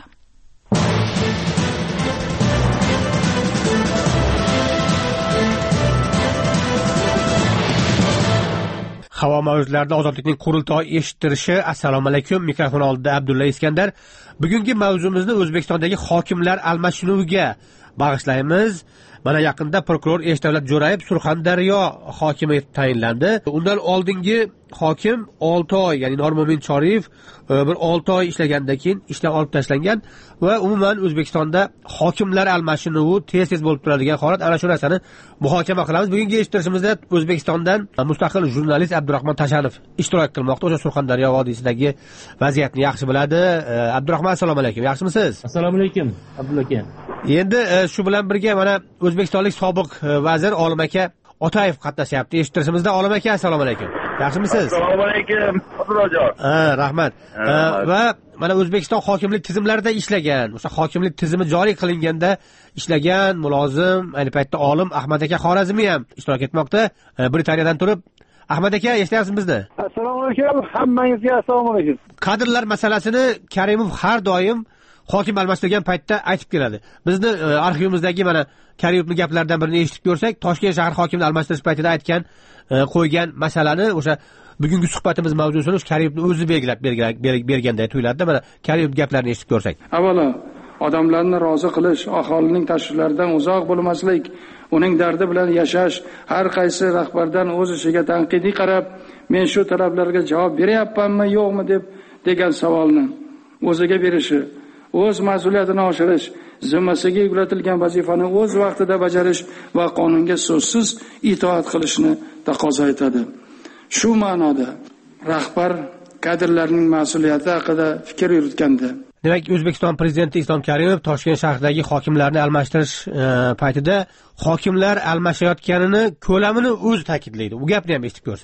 Havo mavjudlarida ozodlikning qurultoy eshittirishi. Assalomu alaykum. Mikrofon oldida Abdulla Iskandar. Bugungi mavzumizni O'zbekistondagi hokimlar almashinuviga bag'ishlaymiz. Mana yaqinda prokuror Eshdavlat Jo'rayev Surxondaryo hokimi etib tayinlandi. Undan oldingi hokim olti oy, ya'ni Normumin Choriyev bir olti oy ishlagandan keyin ishdan olib tashlangan va umuman O'zbekistonda hokimlar almashinuvi tez-tez bo'lib turadigan holat. Ana shu narsani muhokama qilamiz. Bugungi eshittirishimizda O'zbekistondan mustaqil jurnalist Abdurahmon Tashanov ishtirok qilmoqda. O'sha Surxondaryo vodiysidagi vaziyatni yaxshi biladi. Abdurahmon, assalomu alaykum. Yaxshimisiz? Assalomu alaykum, Abdulla aka. Endi shu bilan birga mana O'zbekistonlik sobiq vazir Olim aka Otayev qatnashyapti eshittirishimizda. Olim aka, assalomu alaykum. Yaxshimisiz? Assalomu alaykum, Abdurrajon. Ha, rahmat. Va mana O'zbekiston hokimlik tizimlarida ishlagan, o'sha hokimlik tizimi joriy qilinganda ishlagan mulozim, ayni paytda olim Ahmad aka Xorazmiy ham ishtirok etmoqda. Britaniyadan turib. Ahmad aka, eshityapsiz bizni? Assalomu alaykum, hammangizga assalomu alaykum. Kadrlar masalasini Karimov har doim hokim almashtirgan paytda aytib keladi. Bizni arxivimizdagi mana Karimovning gaplaridan birini eshitib ko'rsak, Toshkent shahar hokimini almashtirish paytida aytgan, qo'ygan masalani o'sha bugungi suhbatimiz mavzusini o'sha Karimovning o'zi belgilab berganday tuyuladi. Mana Karimov gaplarini eshitib ko'rsak. Avvalo, odamlarni rozi qilish, aholining tashvishlaridan uzoq bo'lmaslik, uning dardi bilan yashash, har qaysi rahbardan o'z ishiga tanqidiy qarab, men shu talablarga javob beryapmanmi, yo'qmi deb degan savolni o'ziga berishi, o'z mas'uliyatini oshirish, zimmasiga yuklatilgan vazifani o'z vaqtida bajarish va qonunga so'zsiz itoat qilishni taqozo etadi. Shu ma'noda rahbar kadrlarning mas'uliyati haqida fikr yuritganda, demak, O'zbekiston prezidenti Islom Karimov Toshkent shahridagi hokimlarni almashtirish paytida hokimlar almashayotganini, ko'lamini o'zi ta'kidlaydi. Bu gapni ham eshitib ko'rsak.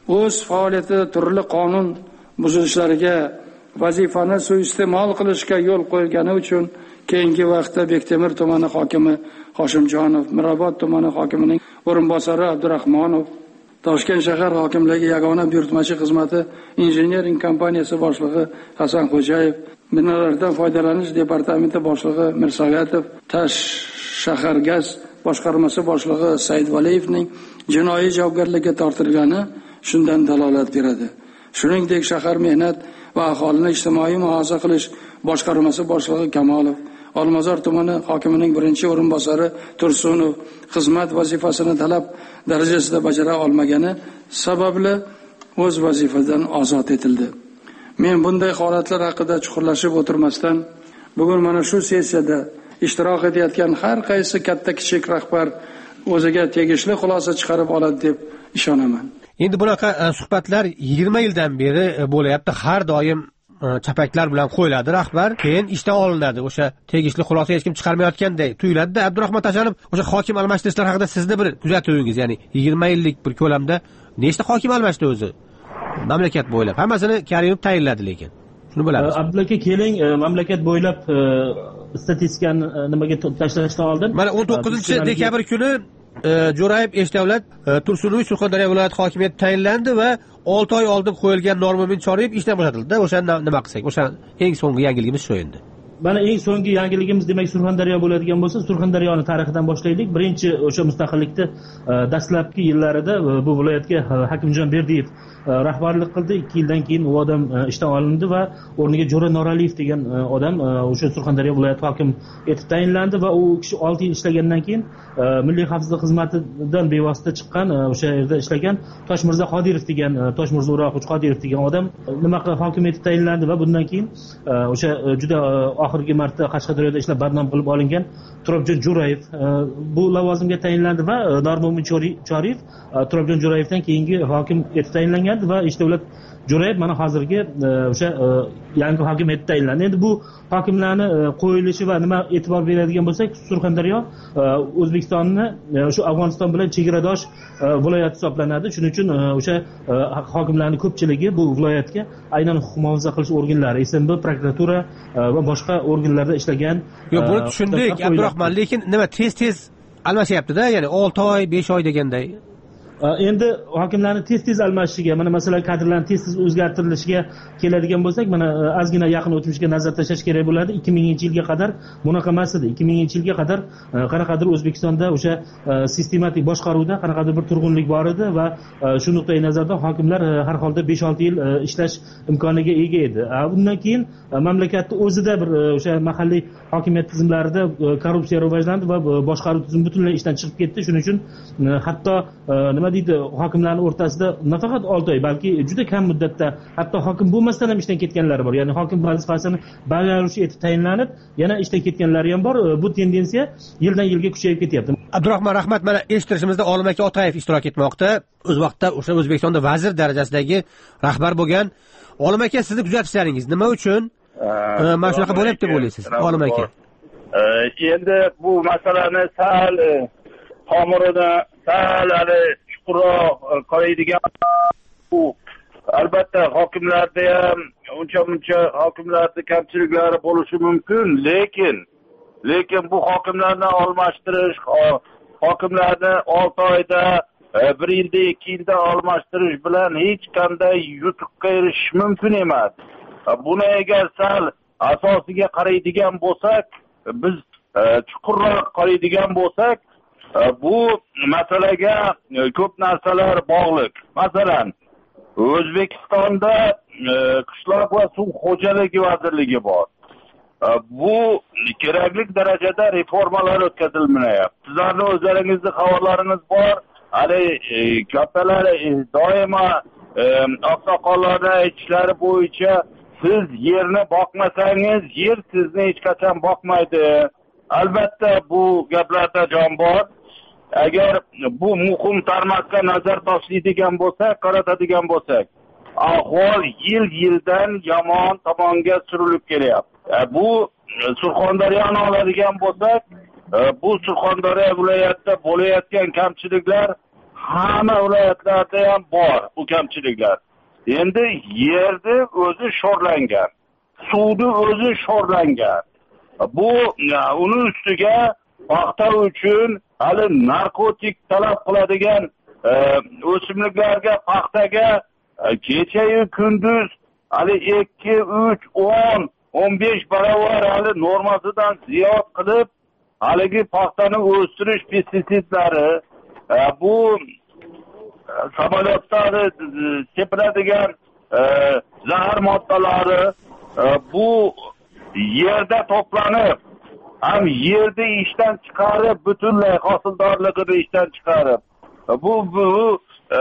o'z faoliyatida turli qonun buzilishlariga, vazifani suiiste'mol qilishga yo'l qo'ygani uchun keyingi vaqtda Bektemir tumani hokimi Hoshimjonov, Mirobod tumani hokimining o'rinbosari Abdurahmonov, Toshkent shahar hokimligi yagona buyurtmachi xizmati injiniring kompaniyasi boshlig'i Hasanxo'jayev, binolardan foydalanish departamenti boshlig'i Mirsoatov, Tash shahar gaz boshqarmasi boshlig'i Saidvaliyevning jinoiy javobgarlikka tortilgani shundan dalolat beradi. Shuningdek, shahar mehnat va aholini ijtimoiy muhofaza qilish boshqarmasi boshlig'i Kamolov, Olmazor tumani hokimining birinchi o'rinbosari Tursunov xizmat vazifasini talab darajasida bajara olmagani sababli o'z vazifadan ozod etildi. Men bunday holatlar haqida chuqurlashib o'tirmasdan, bugun mana shu sessiyada ishtirok etayotgan har qaysi katta kichik rahbar o'ziga tegishli xulosa chiqarib oladi deb ishonaman. Endi bunaqa suhbatlar yigirma yildan beri bo'layapti. Har doim chapaklar bilan qo'yiladi rahbar, keyin ishdan olinadi. O'sha tegishli xulosa hech kim chiqarmayotganday tuyuladi-da. Abdurahmon Tashanov, o'sha hokim almashtirishlar haqida sizni bir kuzatuvingiz, ya'ni yigirma yillik bir ko'lamda nechta hokim almashdi o'zi? Mamlakat bo'ylab. Hammasini Karimov tayinladi lekin. Shuni bilamiz. Abdulla aka, keling, mamlakat bo'ylab statistikani nimaga tashlashdan oldin, mana o'n to'qqizinchi dekabr kuni Jo'rayev Eshdavlat Tursunoy Surxondaryo viloyat hokimiyati tayinlandi va olti oy oldin qo'yilgan Normumin Choriyev ishdan bo'shatildi. O'sha nima qilsak? O'sha eng so'nggi yangiligimiz shu endi. Mana eng so'nggi yangiligimiz demak Surxondaryo bo'ladigan bo'lsa, Surxondaryoni tarixidan boshlaylik. Birinchi o'sha mustaqillikda dastlabki yillarida bu viloyatga Hakimjon Berdiyev rahbarlik qildi. ikki yildan keyin u odam ishdan olindi va o'rniga Jo'ra Noraliyev degan odam o'sha Surxondaryo viloyat hokimi etib tayinlandi va u kishi olti yil ishlagandan keyin Milliy xavfsizlik xizmatidan bevosita chiqqan, o'sha yerda ishlagan Toshmirzo Qodirov degan, Toshmirzo O'roqovich Qodirov degan odam nima qilib hokim etib tayinlandi va bundan keyin o'sha juda oxirgi marta Qashqadaryoda ishlab badnom qilib olingan Turobjon Jo'rayev bu lavozimga tayinlandi va Normumin Choriyev Turobjon Jo'rayevdan keyingi hokim etib tayinlangandi va Eshdavlat Jo'rayev mana hozirgi o'sha yangi hokim etib tayinlandi. Endi bu hokimlarni qo'yilishi va nima e'tibor beradigan bo'lsak, Surxondaryo O'zbekistonni shu Afg'oniston bilan chegaradosh viloyat hisoblanadi. Shuning uchun o'sha hokimlarning ko'pchiligi bu viloyatga aynan huquq muhofaza qilish organlari, S M B, prokuratura va boshqa organlarda ishlagan. Yo'q, buni tushundik, Abdurahmon, lekin nima tez-tez almashyapti-da, ya'ni olti oy, besh oy deganday. Endi hokimlarni tez-tez almashishiga, mana masalan kadrlarning tez-tez o'zgartirilishiga keladigan bo'lsak, mana ozgina yaqin o'tmishga nazar tashlash kerak bo'ladi. ikki minginchi yilga qadar bunaqa emas edi. ikki minginchi yilga qadar qanaqadir O'zbekistonda o'sha sistematik boshqaruvda qanaqadir bir turg'unlik bor edi va shu nuqtai nazardan hokimlar har holda besh olti yil ishlash imkoniga ega edi. Undan keyin mamlakatda o'zida bir o'sha mahalliy hokimiyat tizimlarida korrupsiya rivojlandi va boshqaruv tizimi butunlay ishdan chiqib ketdi. Shuning uchun hatto nima deydi, hokimlarning o'rtasida nafaqat olti oy, balki juda kam muddatda hatto hokim bo'lmasdan ham ishdan ketganlar bor. Ya'ni hokim vazifasini bajaruvchi etib tayinlanib, yana ishdan ketganlari ham bor. Bu tendensiya yildan yilga kuchayib ketyapti. Abdurahmon, rahmat. Mana eshittirishimizda Olim aka Otayev ishtirok etmoqda. O'z vaqtida o'sha O'zbekistonda vazir darajasidagi rahbar bo'lgan. Olim aka, sizni kuzatishlaringiz nima uchun mana shunaqa bo'lyapti deb o'ylaysiz, Olim aka? Endi bu masalani sal tomirini sal hali chuqurroq qaraydigan, bu albatta hokimlarda ham uncha muncha hokimlarda kamchiliklari bo'lishi mumkin, lekin lekin bu hokimlarni almashtirish, hokimlarni olti oyda, bir yilda, ikki yilda almashtirish bilan hech qanday yutuqqa erishish mumkin emas. Buni agar sal asosiga qaraydigan bo'lsak, biz chuqurroq qaraydigan bo'lsak, bu masalaga ko'p narsalar bog'liq. Masalan, O'zbekistonda qishloq va suv xo'jaligi vazirligi bor. Bu kerakli darajada reformalar o'tkazilmayapti. Sizlarning o'zlaringizning xabarlaringiz bor. Hali kattalar doimo oqsoqollarning aytishlari bo'yicha siz yerni boqmasangiz, yer sizni hech qachon boqmaydi. Albatta bu gaplarda jon bor. Agar bu muhim tarmoqqa nazar tashlaydigan bo'lsak, qaratadigan bo'lsak, ahvol yil-yildan yomon tomonga surilib kelyapti. Bu Surxondaryoni oladigan bo'lsak, bu Surxondaryo viloyatida bo'layotgan kamchiliklar hamma viloyatlarda ham bor bu kamchiliklar. Endi yerni o'zi sho'rlangan, suvni o'zi sho'rlangan. Bu uni ustiga paxta uchun hali narkotik talab qiladigan e, o'simliklarga, paxtaga e, kecha-yu kunduz hali ikki, uch, o'n, o'n besh barobar hali normasidan ziyod qilib haligi paxtani o'stirish pestitsidlari, e, bu samolyotlarni sepiladigan e, zahar moddalari e, bu yerda to'planib, ham yerni ishdan chiqarib, butunlay hosildorligini ishdan chiqarib, bu bu e,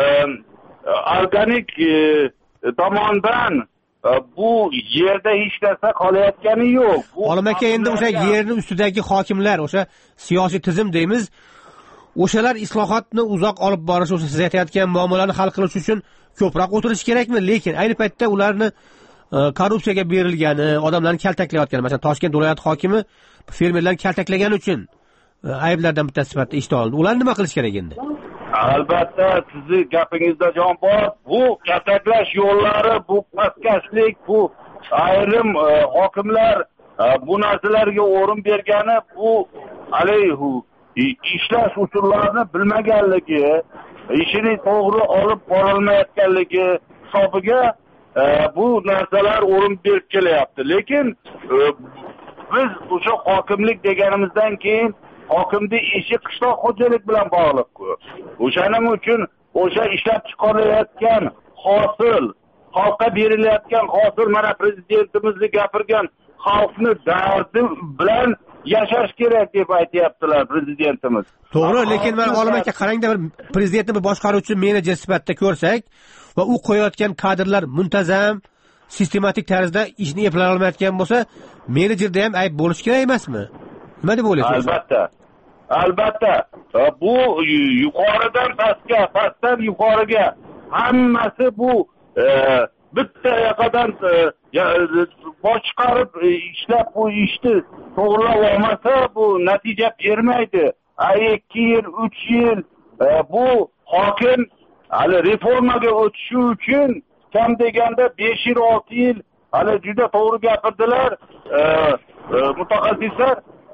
organik e, tomondan e, bu yerda hech narsa qolayotgani yo'q. Olim aka, endi o'sha yerni ustidagi hokimlar, o'sha siyosiy tizim deymiz, o'shalar islohotni uzoq olib borish, o'sha siz aytayotgan muammolarni hal qilish uchun ko'proq o'tirish kerakmi? Lekin ayni paytda ularni korrupsiyaga berilgani, odamlarni kaltaklayotgani, masalan Toshkent viloyat hokimi fermerlarni kaltaklagani uchun ayblardan bittasi sifatida ishdan olindi. Ular nima qilish kerak endi? Albatta, sizni gapingizda jon bor. Bu kaltaklash yo'llari, bu pastkashlik, bu ayrim e, hokimlar e, bu narsalarga o'rin bergani, bu alayhu ishlash usullarini bilmaganligi, ishini to'g'ri olib borolmayotganligi hisobiga e, bu narsalar o'rin berib kelyapti. Lekin e, biz o'sha hokimlik deganimizdan keyin hokimning ishi qishloq xo'jalik bilan bog'liq-ku. O'shaning uchun o'sha ishlab chiqarilayotgan hosil, xalqqa berilayotgan hosil, mana prezidentimizga gapirgan xalqni dardi bilan yashash kerak deb aytayaptilar prezidentimiz. To'g'ri, lekin men olim aka, qarangda, bir prezidentni bir boshqaruvchi menejer sifatida ko'rsak va u qo'yayotgan kadrlar muntazam, sistematik tarzda ishni eplay olmayotgan bo'lsa, menejerda ham ayb bo'lish kerak emasmi? Nima deb o'ylaysiz? Albatta. Albatta. Bu yuqoridan pastga, pastdan yuqoriga hammasi bu e, bitta yoqadan e, bosh chiqarib e, ishlab bu ishni to'g'rilab olmasa bu natija bermaydi. ikki yil, uch yil e, bu hokim hali reformaga o'tishi uchun kam deganda besh yil, olti yil, hali juda to'g'ri gapirdilar e, e, mutaxassislar.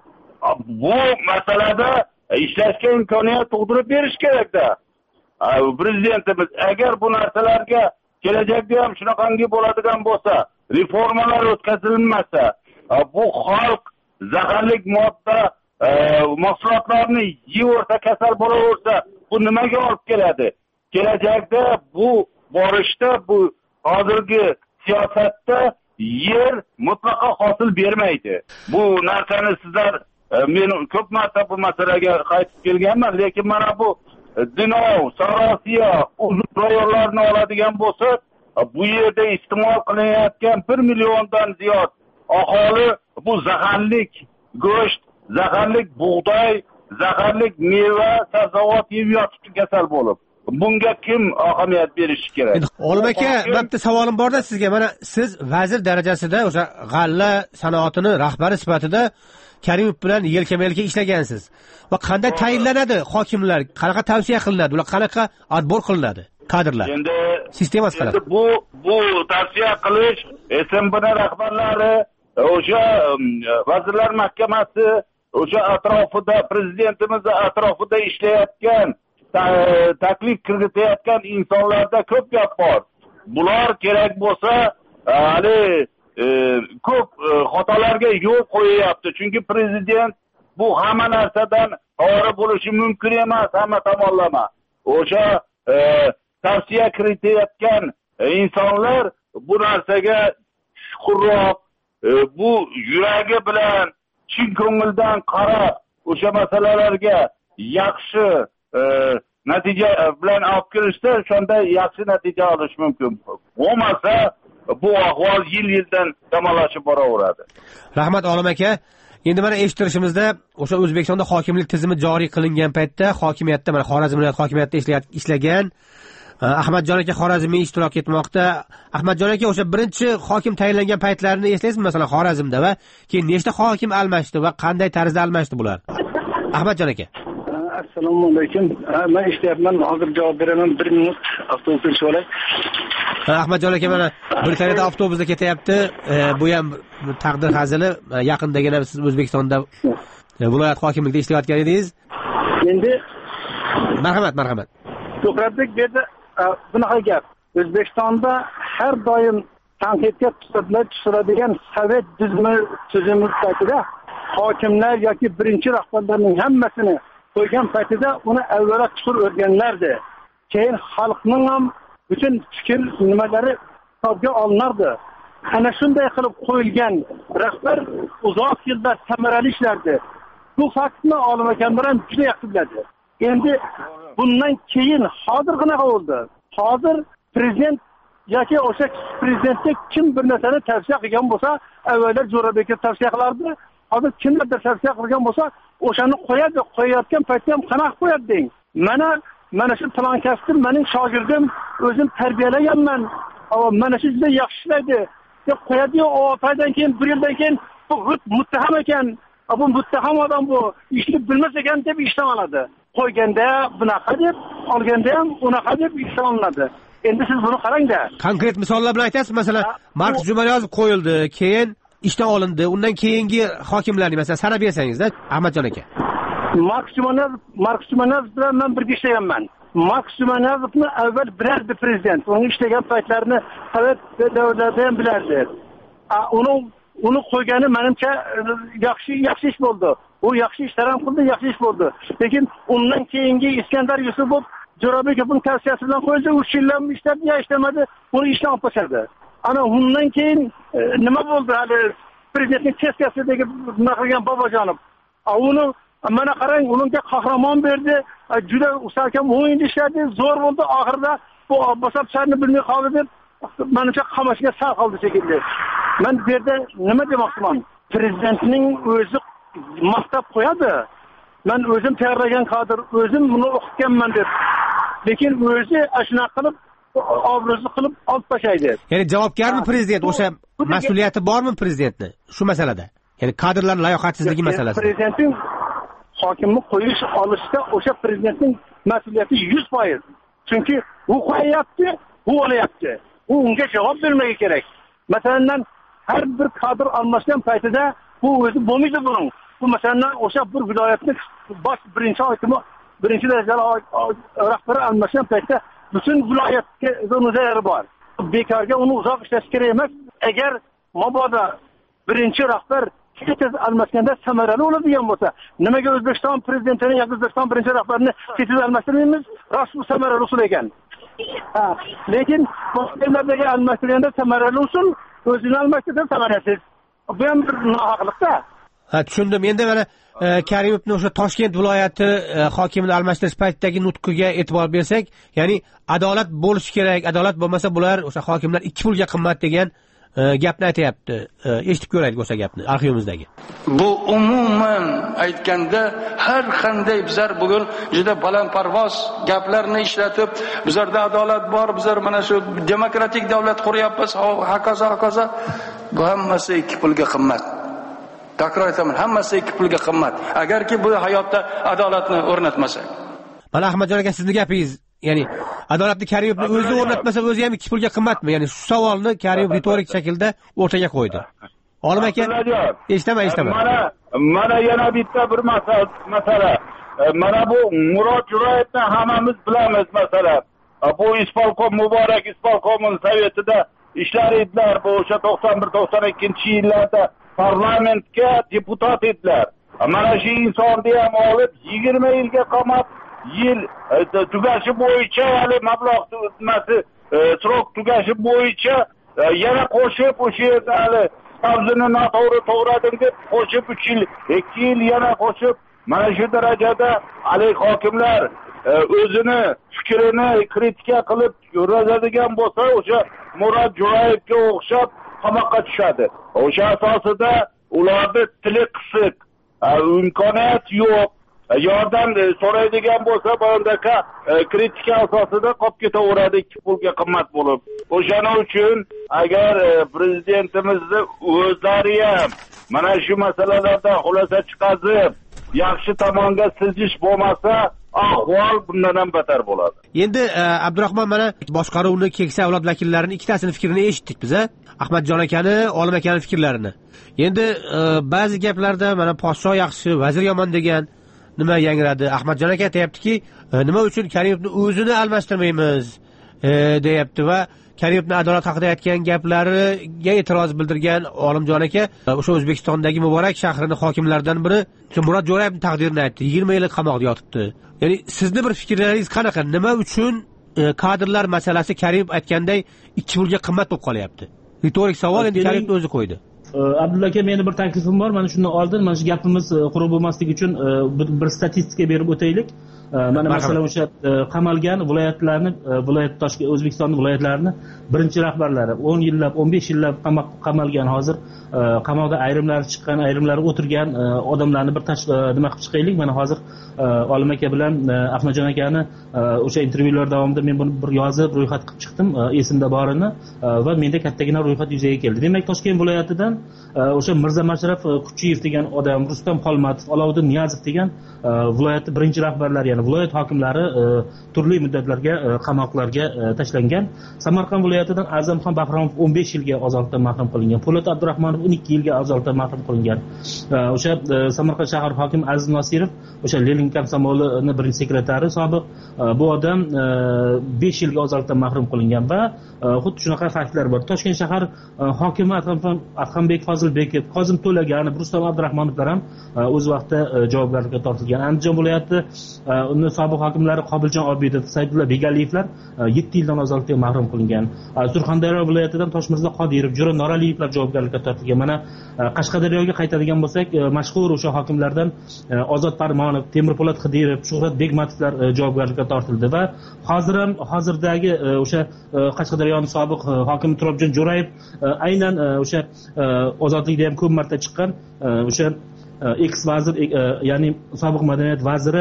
Bu masalada ishlashga imkoniyat tug'dirib berish kerak-da. Prezidentimiz agar bu narsalarga kelajakda ham shunaqangi bo'ladigan bo'lsa, reformalar o'tkazilmasa, bu xalq zaharlik modda e, mahsulotlarni yeyaversa, kasal bo'laversa, bu nimaga olib keladi? Kelajakda bu borishda, bu hozirgi siyosatda yer mutlaqo hosil bermaydi. Bu narsani sizlar, men ko'p marta bu masalaga qaytib kelganman, lekin mana bu Dinov, Sarosiya, uzun rayonlarni oladigan bo'lsak, bu yerda iste'mol qilinayotgan bir milliondan ziyod aholi bu zaharlik go'sht, zaharlik bug'doy, zaharlik meva, sabzavot yeb yotibdi kasal bo'lib. Bunga kim ahamiyat berishi kerak? Olim aka, bitta savolim borda sizga. Mana siz vazir darajasida o'sha g'alla sanoatini rahbari sifatida Karimov bilan yelkama-yelka ishlagansiz. Va qanday tayinlanadi hokimlar? Qanaqa tavsiya qilinadi? Ular qanaqa odbor qilinadi? Kadrlar. Endi sistemasi qanaqa? Bu bu tavsiya qilish S M B rahbarlari, o'sha vazirlar mahkamasi, o'sha atrofida prezidentimiz atrofida ishlayotgan, taklif kiritayotgan insonlarda ko'p gap bor. Bular kerak bo'lsa, hali e, ko'p e, xatolarga yo'l qo'yayapti. Chunki prezident bu hamma narsadan xabar bo'lishi mumkin emas, hamma tomonlama. O'sha e, tavsiya kiritayotgan e, insonlar bu narsaga chuqurroq, e, bu yuragi bilan chin ko'ngildan qarab, o'sha masalalarga yaxshi e, natija bilan olib kirishsa, shunda yaxshi natija olish mumkin. Bo'lmasa bu ahvol yil-yildan yomonlashib boraveradi. Rahmat Olim aka. Endi mana eshittirishimizda o'sha O'zbekistonda hokimlik tizimi joriy qilingan paytda hokimiyatda, mana Xorazm viloyat hokimiyatida ishlagan Ahmadjon aka Xorazmiy ishtirok etmoqda. Ahmadjon aka, o'sha birinchi hokim tayinlangan paytlarini eslaysizmi? Masalan, Xorazmda va keyin nechta hokim almashdi va qanday tarzda almashdi bular? Ahmadjon aka. assalomu alaykum. Men ishlayapman, hozir javob beraman. bir minut avtobusda ishlay. Ahmadjon aka, mana Britaniyada avtobusda ketyapti. Bu ham taqdir hazili. Yaqindagina siz O'zbekistonda viloyat hokimligida ishlayotgan edingiz. Endi marhamat, marhamat. To'qratbek bu yerda bunaqa gap. O'zbekistonda har doim tanqidga tushiradigan sovet tuzumi tuzumi paytida hokimlar yoki birinchi rahbarlarning hammasini qo'ygan paytida uni avvalo tushirib o'rganlardi. Keyin xalqning ham butun fikr nimalari hisobga olinardi. Ana shunday qilib qo'yilgan rahbar uzoq yillar samarali ishlardi. Bu faktni olim akamlar ham juda yaxshi biladi. Endi bundan keyin hozir qanaqa bo'ldi? Hozir prezident yoki o'sha prezidentga kim bir narsani tavsiya qilgan bo'lsa, avvallar Jo'rabekka tavsiya qilardi. Hozir kimlardir tavsiya qilgan bo'lsa, o'shani qo'yadi. Qo'yayotgan paytda ham qanaqa qo'yadi deng. Mana mana shu plankastim, mening shogirdim, o'zim tarbiyalaganman. Mana shu juda yaxshi ishlaydi deb qo'yadi. O paydan keyin bir yildan keyin bu muttaham ekan. Bu muttaham odam bu. Ishni bilmas ekan deb ishdan oladi. Qo'yganda bunaqa deb, olganda ham unaqa deb ishdan olinadi. Endi siz buni qarang-da. Konkret misollar bilan aytasiz, masalan, Mark Jumaniyozov qo'yildi, keyin ishdan olindi. Undan keyingi hokimlarni masalan sanab bersangiz-da, Ahmadjon aka. Mark Jumaniyozov, Mark Jumaniyozov bilan men birga ishlaganman. Mark Jumaniyozovni avval bilardi prezident. Uning ishlagan paytlarini sovet davrlarida ham bilardi. Uni uni qo'ygani menimcha yaxshi yaxshi ish bo'ldi. U yaxshi ishlar ham qildi, yaxshi ish bo'ldi. Lekin undan keyingi Iskandar Yusupov Jo'rabekovning tavsiyasi bilan qo'yildi, uch yillar ishladi, ya ishlamadi, uni ishdan olib tashladi. Ana undan keyin nima bo'ldi? Hali prezidentning cheskasidagi nima qilgan Bobojonov. Uni mana qarang, unga qahramon berdi, juda ustakam o'yin ishladi, zo'r bo'ldi. Oxirida bu Abbosov sharni bilmay qoldi deb, menimcha qamashga sal qoldi shekilli. Men bu yerda nima demoqchiman? Prezidentning o'zi maqtab qo'yadi. Men o'zim tayyorlagan kadr, o'zim buni o'qitganman deb. Lekin o'zi shunaqa qilib obro'si qilib olib tashlaydi. Ya'ni javobgarmi prezident? O'sha mas'uliyati bormi prezidentning shu masalada? Ya'ni kadrlar layoqatsizligi masalasi. Prezidentning hokimni qo'yish olishda o'sha prezidentning mas'uliyati yuz foiz. Chunki u qo'yapti, u olyapti. U unga javob bermagi kerak. Masalan, har bir kadr almashgan paytida bu o'zi bo'lmaydi buning. Bu masalan o'sha bir viloyatning bosh birinchi hokimi, birinchi darajali rahbari almashgan paytda butun viloyatga o'zlari bor. Bekorga uni uzoq ishlash kerak emas. Agar mabodo birinchi rahbar tez almashganda samarali bo'ladigan bo'lsa, nimaga O'zbekiston prezidentini yoki O'zbekiston birinchi rahbarini tez almashtirmaymiz? Rost bu samarali usul ekan. Ha, lekin boshqalardagi almashtirganda samarali usul, o'zini almashtirsa samarasiz. Bu ham bir nohaqlikda. Ha, tushundim. Endi mana Karimovning o'sha Toshkent viloyati hokimini almashtirish paytidagi nutqiga e'tibor bersak, ya'ni adolat bo'lishi kerak, adolat bo'lmasa bular o'sha hokimlar ikki pulga qimmat degan gapni aytayapti. Eshitib ko'raylik o'sha gapni arxivimizdagi. Bu umuman aytganda har qanday bizlar bugun juda balandparvoz gaplarni ishlatib, bizlarda adolat bor, bizlar mana shu demokratik davlat quryapmiz, hokazo hokazo, bu hammasi ikki pulga qimmat. Takror aytaman, hammasi ikki pulga qimmat. Agarki bu hayotda adolatni o'rnatmasak. Mana Ahmadjon aka, sizning gapingiz, ya'ni adolatni Karimovning o'zi o'rnatmasa o'zi ham ikki pulga qimmatmi? Ya'ni shu savolni Karimov ritorik shaklda o'rtaga qo'ydi. Olim aka, eshitaman, eshitaman. Mana mana yana bitta bir masala. Mana bu Murod Jo'rayevni hammamiz bilamiz masalan. Bu ispolikom Muborak ispolikomin sovetida ishlar edilar. Bu o'sha to'qson bir to'qson ikkinchi yillarda parlamentga deputat edilar. Mana shu insonni ham olib yigirma yilga qamab, yil tugashi bo'yicha, hali mablag' tugmasi srok tugashi bo'yicha yana qo'shib o'sha yerda hali savzini noto'g'ri to'g'radim deb qo'shib uch yil, ikki yil yana qo'shib, mana shu darajada hali hokimlar o'zini fikrini kritika qilib yuradigan bo'lsa, o'sha Murod Jo'rayevga o'xshab qamoqqa tushadi. O'sha asosida ularni tili qisiq, imkoniyat yo'q. Yordam so'raydigan bo'lsa, bunaqa kritika asosida qolib ketaveradi, ikki pulga qimmat bo'lib. O'shaning uchun agar prezidentimizni o'zlari ham mana shu masalalarda xulosa chiqazib, yaxshi tomonga siljish bo'lmasa, ahvol bundan ham battar bo'ladi. Endi Abdurahmon, mana boshqaruvni keksa avlod vakillarini ikkitasini fikrini eshitdik biz, Ahmadjon akani, Olim akani fikrlarini. Endi ba'zi gaplarda mana podsho yaxshi, vazir yomon degan nima yangradi. Ahmadjon aka aytayaptiki, nima uchun Karimovni o'zini almashtirmaymiz deyapti va Karimovni adolat haqida aytgan gaplariga e'tiroz bildirgan Olimjon aka o'sha O'zbekistondagi Muborak shahrining hokimlaridan biri Murod Jo'rayevning taqdirini aytdi. yigirma yil qamoqda yotibdi. Ya'ni sizni bir fikrlaringiz qanaqa? Nima uchun kadrlar masalasi Karimov aytganday ikki pulga qimmat bo'lib qolyapti? Ritorik savol endi Karimov o'zi qo'ydi. Abdulla aka, meni bir taklifim bor. Mana shundan oldin mana shu gapimiz qurib bo'lmasligi uchun bir statistika berib o'taylik. Mana masalan o'sha qamalgan viloyatlarni, viloyat Toshkent, O'zbekistonning viloyatlarini birinchi rahbarlari o'n yillab, o'n besh yillab qamalgan, hozir qamoqda ayrimlari chiqqan, ayrimlari o'tirgan odamlarni bir nima qilib chiqaylik. Mana hozir Olim aka bilan Ahmadjon akani o'sha intervyular davomida men buni bir yozib ro'yxat qilib chiqdim, esimda borini va menda kattagina ro'yxat yuzaga keldi. Demak, Toshkent viloyatidan o'sha Mirza Mashraf Kuchiyev degan odam, Rustam Xolmatov, Aloviddin Niyazov degan viloyatning birinchi rahbarlari, ya'ni viloyat hokimlari turli muddatlarga qamoqlarga tashlangan. Samarqand viloyatidan A'zamxon Bahromov o'n besh yilga ozodlikdan mahrum qilingan. Po'lat Abdurahmonov o'n ikki yilga ozodlikdan mahrum qilingan. O'sha Samarqand shahar hokimi Aziz Nosirov, o'sha Lenin komsomolining birinchi sekretari sobiq, bu odam besh yilga ozodlikdan mahrum qilingan va xuddi shunaqa faktlar bor. Toshkent shahar hokimi Adhambek Fozilbekov, Qozim To'laganov, Rustam Abdurahmonovlar ham o'z vaqtida javobgarlikka tortilgan. Andijon viloyati uni sobiq hokimlari Qobiljon Obidov, Saydulla Begaliyevlar yetti yildan ozodlikdan mahrum qilingan. Surxondaryo viloyatidan Toshmirzo Qodirov, Jo'ra Noraliyevlar javobgarlikka tortilgan. Mana Qashqadaryoga qaytadigan bo'lsak, mashhur o'sha hokimlardan Ozod Parmonov, Temurpo'lat Xidirov, Shuhrat Begmatovlar javobgarlikka tortildi va hozir ham hozirdagi o'sha Qashqadaryoning sobiq hokimi Turobjon Jo'rayev aynan o'sha ozodlikda ham ko'p marta chiqqan o'sha ex vazir, ya'ni sobiq madaniyat vaziri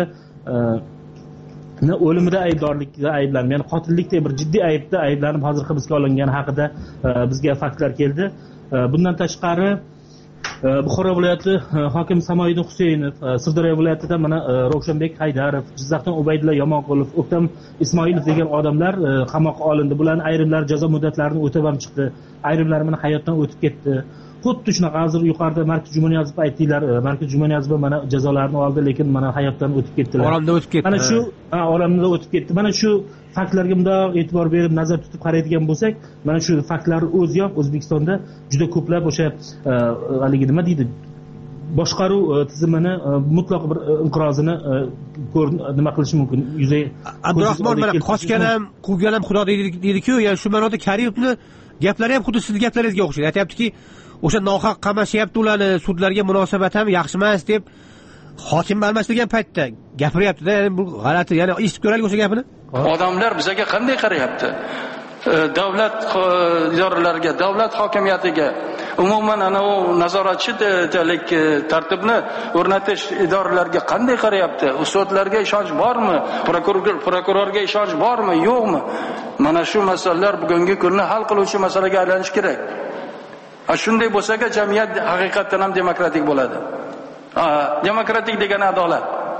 o'limida aybdorlikda ayblanib, ya'ni qotillikda bir jiddiy aybda ayblanib hozir hibsga olingani haqida bizga faktlar keldi. Bundan tashqari Buxoro viloyati hokimi Samoiddin Husaynov, Sirdaryo viloyatida mana Ravshanbek Haydarov, Jizzaxdan Ubaydulla Yomonqulov, O'ktam Ismoilov degan odamlar qamoqqa olindi. Bularning ayrimlari jazo muddatlarini o'tab ham chiqdi, ayrimlari mana hayotdan o'tib ketdi. Xuddi shunaqa hozir yuqorida Markaz Jumaniyazov aytdilar, Markaz Jumaniyazov mana jazolarni oldi, lekin mana hayotdan o'tib ketdilar. Olamda o'tib ketdi. Mana shu olamda o'tib ketdi. Mana shu faktlarga bundoq e'tibor berib, nazar tutib qaraydigan bo'lsak, mana shu faktlar o'zi ham O'zbekistonda juda ko'plab o'sha haligi nima deydi, boshqaruv tizimini mutlaq bir inqirozini nima qilishi mumkin. Yuzay Abdurahmon, mana qochgan ham, quvgan ham Xudo deydi-ku, ya'ni shu ma'noda Karimovni gaplari ham xuddi sizning gaplaringizga o'xshaydi. Aytayaptiki, o'sha nohaq qamashyapti ularni, sudlarga munosabat ham yaxshi emas deb hokim almashtirgan paytda gapiryapti-da, ya'ni bu g'alati. Ya'ni eshitib ko'raylik o'sha gapini. Odamlar bizga qanday qarayapti? Davlat idoralariga, davlat hokimiyatiga, umuman ana u nazoratchilik tartibni o'rnatish idoralariga qanday qarayapti? Sudlarga ishonch bormi? Prokuror prokurorga ishonch bormi, yo'qmi? Mana shu masalalar bugungi kunda hal qiluvchi masalaga aylanishi kerak. Shunday bo'lsa-ki, jamiyat haqiqatan ham demokratik bo'ladi. Demokratik degani adolat.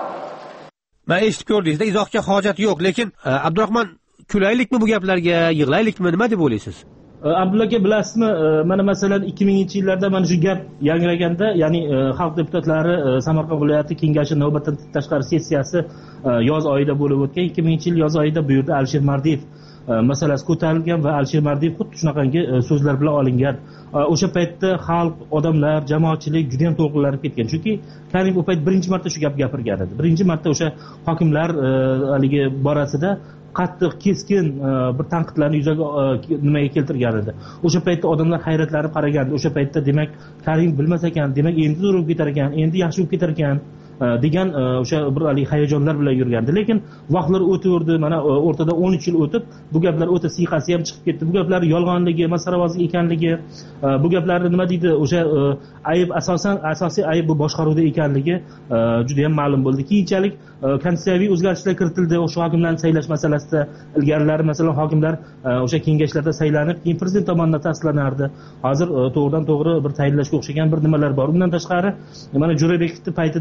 Men eshitib ko'rdingiz-da, izohga hojat yo'q, lekin Abdurahmon, kulaylikmi bu gaplarga, yig'laylikmi, nima deb o'ylaysiz? Abdulla aka, bilasizmi, mana masalan ikki minginchi yillarda mana shu gap yangraganda, ya'ni xalq deputatlari Samarqand viloyati kengashi navbatdan tashqari sessiyasi yoz oyida bo'lib o'tgan. ikki minginchi yil yoz oyida bu yerda Alisher Mardiyev masalasi ko'tarilgan va Alisher Mardiyev xuddi shunaqangi so'zlar bilan olingan. O'sha paytda xalq, odamlar, jamoatchilik juda ham to'lqinlanib ketgan. Chunki Karimov u payt birinchi marta shu gap gapirgan edi. Birinchi marta o'sha hokimlar haligi borasida qattiq, keskin bir tanqidlarni yuzaga nimaga keltirgan edi. O'sha paytda odamlar hayratlanib qaragandi. O'sha paytda demak Karimov bilmas ekan, demak endi zo'r bo'lib ketar ekan, endi yaxshi bo'lib ketar ekan degan o'sha bir haligi hayajonlar bilan yurgandi. Lekin vaqtlar o'taverdi. Mana o'rtada o'n uch yil o'tib, bu gaplar o'ta siyqasi ham chiqib ketdi. Bu gaplar yolg'onligi, masaravozlik ekanligi, bu gaplarni nima deydi, o'sha ayb asosan asosiy ayb bu boshqaruvda ekanligi juda ham ma'lum bo'ldi. Keyinchalik konstitutsiyaviy o'zgarishlar kiritildi o'sha hokimlarni saylash masalasida. Ilgarilari masalan hokimlar o'sha kengashlarda saylanib, keyin prezident tomonidan tasdiqlanardi. Hozir to'g'ridan to'g'ri bir tayinlashga o'xshagan bir nimalar bor. Undan tashqari mana Jo'rabekovning paytida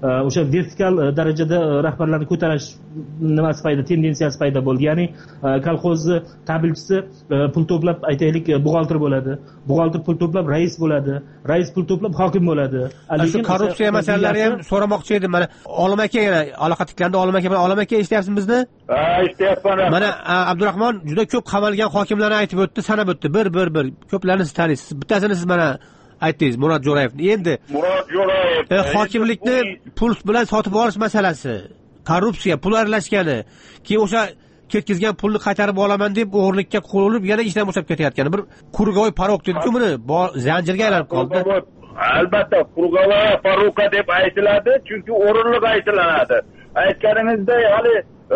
o'sha vertikal darajada rahbarlarni ko'tarish nimasi paydo tendensiyasi paydo bo'ldi. Ya'ni kolxozni tabelchisi pul to'plab aytaylik buxgalter bo'ladi, buxgalter pul to'plab rais bo'ladi, rais pul to'plab hokim bo'ladi. Lekin korrupsiya masalalari ham so'ramoqchi edim. Mana Olim aka yana aloqa tiklandi. Olim aka, Olim aka eshityapsiz bizni? Ha, eshityapman. Mana Abdurahmon juda ko'p qamalgan hokimlarni aytib o'tdi, sanab o'tdi. Bir bir bir ko'plarni siz taniysiz. Bittasini siz mana aytdingiz, Murod Jo'rayev. Endi Murod Jo'rayev e, hokimlikni pul bilan sotib olish masalasi, korrupsiya, pul aralashgani, keyin o'sha ketkizgan pulni qaytarib olaman deb o'g'irlikka qo'l urib, yana ishdan bo'shab ketayotgani bir kurgoy parok dedi-ku, buni zanjirga aylanib qoldi. Albatta, kurgoy paroka deb aytiladi, chunki o'rinliq aytilanadi. Aytganingizdek, hali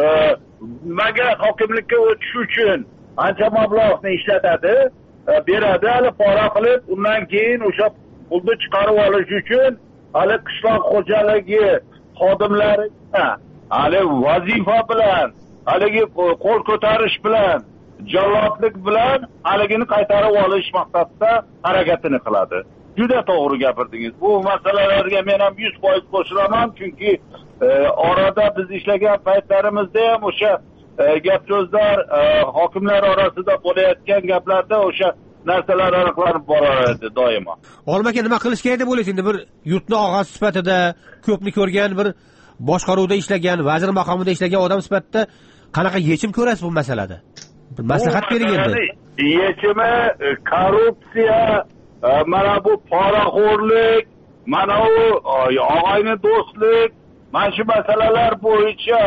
nimaga hokimlikka o'tish uchun ancha mablag'ni ishlatadi, beradi, hali pora qilib, undan keyin o'sha pulni chiqarib olish uchun hali qishloq xo'jaligi xodimlari hali vazifa bilan, haligi qo'l ko'tarish bilan, jallodlik bilan haligini qaytarib olish maqsadida harakatini qiladi. Juda to'g'ri gapirdingiz. Bu masalalarga men ham yuz foiz qo'shilaman, chunki e, orada biz ishlagan paytlarimizda ham o'sha e, gap so'zlar e, hokimlar orasida bo'layotgan gaplarda o'sha narsalar aniqlanib borar edi doimo. Olim aka, nima qilish kerak deb o'ylaysiz? Endi bir yurtni og'asi sifatida, ko'pni ko'rgan, bir boshqaruvda ishlagan, vazir maqomida ishlagan odam sifatida qanaqa yechim ko'rasiz bu masalada? Bir maslahat bering endi. Yechimi korrupsiya, mana bu poraxo'rlik, mana u og'ayni do'stlik, mana shu masalalar bo'yicha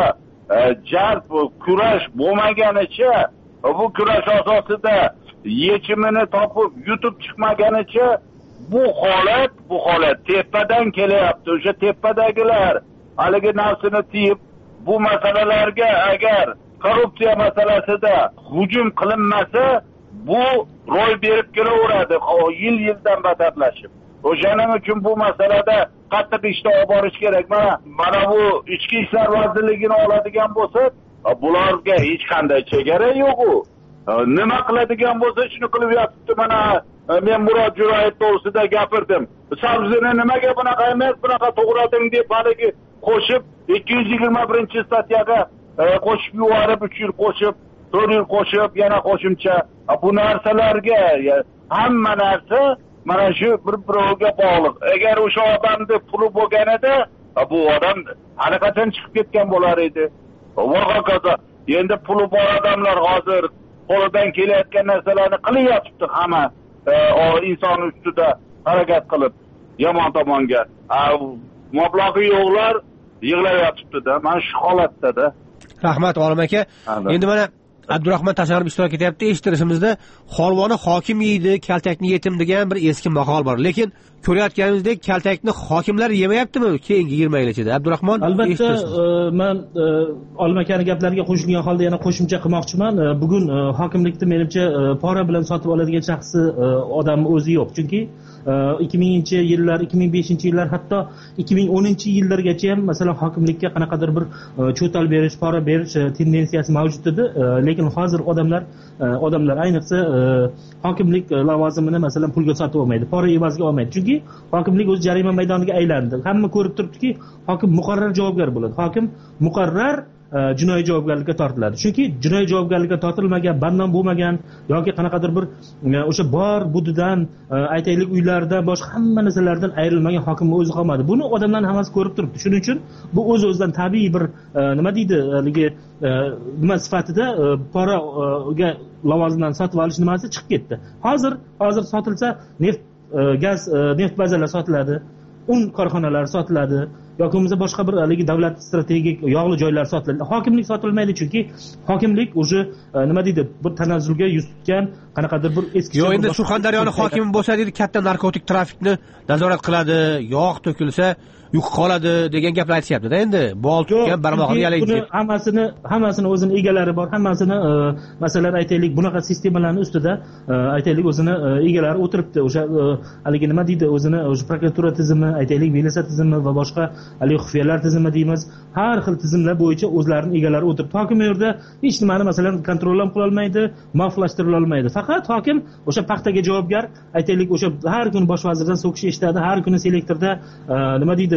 jalb kurash bo'lmaganicha, bu kurash asosida yechimini topib yutib chiqmaganicha bu holat, bu holat tepadan kelyapti. O'sha tepadagilar haligi nafsini tiyib bu masalalarga agar korrupsiya masalasida hujum qilinmasa, bu ro'y berib kelaveradi, yil yildan battarlashib. O'shaning uchun bu masalada qattiq ishni olib borish kerak. Mana mana bu ichki ishlar vazirligini oladigan bo'lsak, bularga hech qanday chegara yo'q u. Nima qiladigan bo'lsa shuni qilib yotibdi. Mana men Murod Jo'rayev to'g'risida gapirdim. Sabzini nimaga bunaqa emas, bunaqa to'g'rading deb haligi qo'shib ikki yuz yigirma birinchi statyaga qo'shib yuborib, uch yil qo'shib, to'rt yil qo'shib, yana qo'shimcha. Bu narsalarga hamma narsa mana shu bir-biriga bog'liq. Agar o'sha odamni puli bo'lganida, bu odam allaqachon chiqib ketgan bo'lar edi. Va hokazo. Endi puli bor odamlar hozir qo'lidan kelayotgan narsalarni qilyapti hamma inson ustida harakat qilib yomon tomonga. Mablag'i yo'qlar yig'layotibdi-da. Mana shu holatda-da. Rahmat Olim aka. Endi mana Abdurahmon Tasarruf ishtirok etyapti. Eshittirishimizda holvoni hokim yeydi, kaltakni yetim degan bir eski maqol bor. Lekin ko'rayotganimizdek kaltakni hokimlar yemayaptimi keyingi yigirma yil ichida? Abdurahmon, albatta men Olim akaning gaplariga qo'shilgan holda yana qo'shimcha qilmoqchiman. Bugun hokimlikni menimcha pora bilan sotib oladigan shaxsi odam o'zi yo'q. Chunki ikki minginchi yillar, ikki ming beshinchi yillar, hatto ikki ming o'ninchi yillargacha ham masalan hokimlikka qanaqadir bir cho'tal berish, pora berish tendensiyasi mavjud edi. Lekin hozir odamlar odamlar ayniqsa hokimlik lavozimini masalan pulga sotib olmaydi, pora evaziga olmaydi. Chunki hokimlik o'z jarima maydoniga aylandi. Hamma ko'rib turibdiki, hokim muqarrar javobgar bo'ladi. Hokim muqarrar jinoiy javobgarlikka tortiladi. Chunki jinoiy javobgarlikka tortilmagan, bandon bo'lmagan yoki qanaqadir bir o'sha bor budidan, aytaylik uylardan, boshqa hamma narsalardan ayrilmagan hokimni o'zi qolmadi. Buni odamlar hammasi ko'rib turibdi. Shuning uchun bu o'z-o'zidan tabiiy bir nima deydi, haligi nima sifatida poraga lavozimdan sotib olish nimasi chiqib ketdi. Hozir hozir sotilsa neft, gaz, neft bazalar sotiladi, un korxonalari sotiladi. yoki bo'lmasa boshqa bir haligi davlat strategik yog'li joylar sotiladi. Hokimlik sotilmaydi chunki hokimlik o'zi nima deydi, bir tanazzulga yuz tutgan qanaqadir bir eski. Yo'q, endi Surxondaryoning hokimi bo'lsa deydi, katta narkotik trafikni nazorat qiladi, yog' to'kilsa yuqib qoladi degan gaplar aytishyapti-da. Endi bol tutgan barmog'ini yalaydi. Buni hammasini hammasini o'zini egalari bor. Hammasini masalan aytaylik bunaqa sistemalarning ustida aytaylik o'zini egalari o'tiribdi. O'sha haligi nima deydi, o'zini o'sha prokuratura tizimi, aytaylik militsiya tizimi va boshqa haligi xufiyalar tizimi deymiz. Har xil tizimlar bo'yicha o'zlarining egalari o'tiribdi. Hokim yerda hech nimani masalan kontrol ham qila olmaydi, muvofiqlashtira olmaydi. Faqat hokim o'sha paxtaga javobgar, aytaylik o'sha har kuni bosh vazirdan so'kish eshitadi, har kuni selektorda nima deydi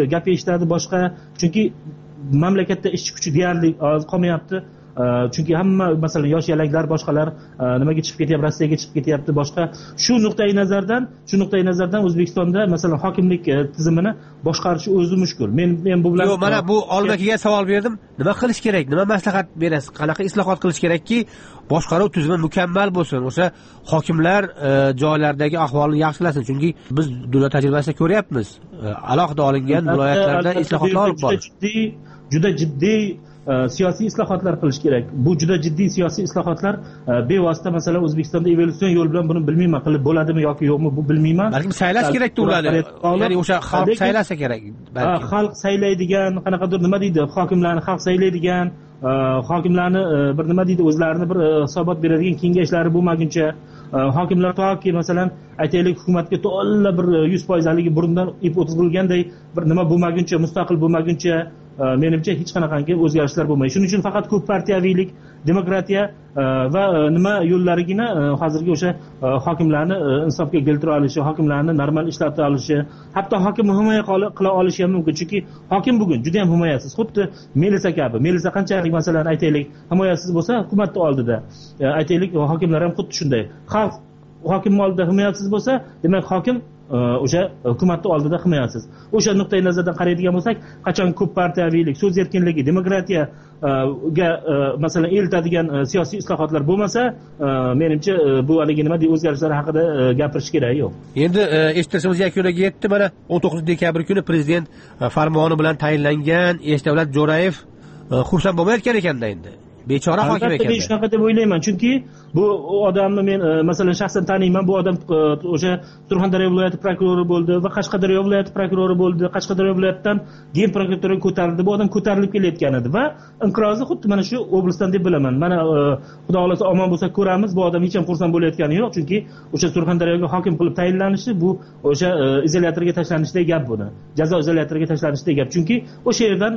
gap eshitadi boshqa, chunki mamlakatda ishchi kuchi deyarli qolmayapti. Chunki hamma masalan yosh yalanglar boshqalar nimaga chiqib ketyapti, Rossiyaga chiqib ketyapti boshqa. Shu nuqtai nazardan, shu nuqtai nazardan O'zbekistonda masalan hokimlik tizimini boshqarish o'zi mushkul. Men men bu bilan Yo'q, mana bu Olmakiga savol berdim. Nima qilish kerak? Nima maslahat berasiz? Qanaqa islohot qilish kerakki, boshqaruv tizimi mukammal bo'lsin? O'sha hokimlar joylardagi ahvolni yaxshilasin. Chunki biz dunyo tajribasida ko'ryapmiz. Alohida olingan viloyatlarda islohotlar olib borish. Juda jiddiy siyosiy islohotlar qilish kerak. Bu juda jiddiy siyosiy islohotlar bevosita masalan O'zbekistonda evolyusion yo'l bilan buni bilmayman, qilib bo'ladimi yoki yo'qmi bu bilmayman. Balki saylash kerak ularni. Ya'ni o'sha xalq saylasa kerak. Balki xalq saylaydigan, qanaqadir nima deydi, hokimlarni xalq saylaydigan, hokimlarni bir nima deydi, o'zlarini bir hisobot beradigan kengashlari bo'lmaguncha, hokimlar toki masalan aytaylik hukumatga to'la bir yuz foiz haligi burundan ip o'tkazilganday bir nima bo'lmaguncha, mustaqil bo'lmaguncha menimcha hech qanaqangi o'zgarishlar bo'lmaydi. Shuning uchun faqat ko'p partiyaviylik, demokratiya va nima yo'llarigina hozirgi o'sha hokimlarni insofga keltira olishi, hokimlarni normal ishlata olishi, hatto hokimni himoya qila olishi ham mumkin. Chunki hokim bugun juda ham himoyasiz. Xuddi Melisa kabi. Melisa qanchalik masalan aytaylik himoyasiz bo'lsa, hukumatni oldida aytaylik hokimlar ham xuddi shunday. Xalq hokimning oldida himoyasiz bo'lsa, demak hokim o'sha hukumatni oldida himoyasiz. O'sha nuqtai nazardan qaraydigan bo'lsak, qachon ko'p partiyaviylik, so'z erkinligi, demokratiyaga masalan eltadigan siyosiy islohotlar bo'lmasa, menimcha bu haligi nima deydi, o'zgarishlar haqida gapirish kerak yo'q. Endi eshitishimiz yakuniga yetdi. Mana o'n to'qqizinchi dekabr kuni prezident farmoni bilan tayinlangan Eshdavlat Jo'rayev xursand bo'lmayotgan ekanda endi. Bechora hokim ekan. Men shunaqa deb o'ylayman, chunki bu odamni men masalan shaxsan taniyman. Bu odam o'sha Surxondaryo viloyati prokurori bo'ldi va Qashqadaryo viloyati prokurori bo'ldi. Qashqadaryo viloyatidan gen prokuraturaga ko'tarildi. Bu odam ko'tarilib kelayotgan edi va inqirozi xuddi mana shu oblastdan deb bilaman. Mana xudo xolasa omon bo'lsa ko'ramiz. Bu odam hech ham xursand bo'layotgani yo'q, chunki o'sha Surxondaryoga hokim qilib tayinlanishi bu o'sha izolyatorga tashlanishdek gap buni. Jazo izolyatoriga tashlanishdek gap. Chunki o'sha yerdan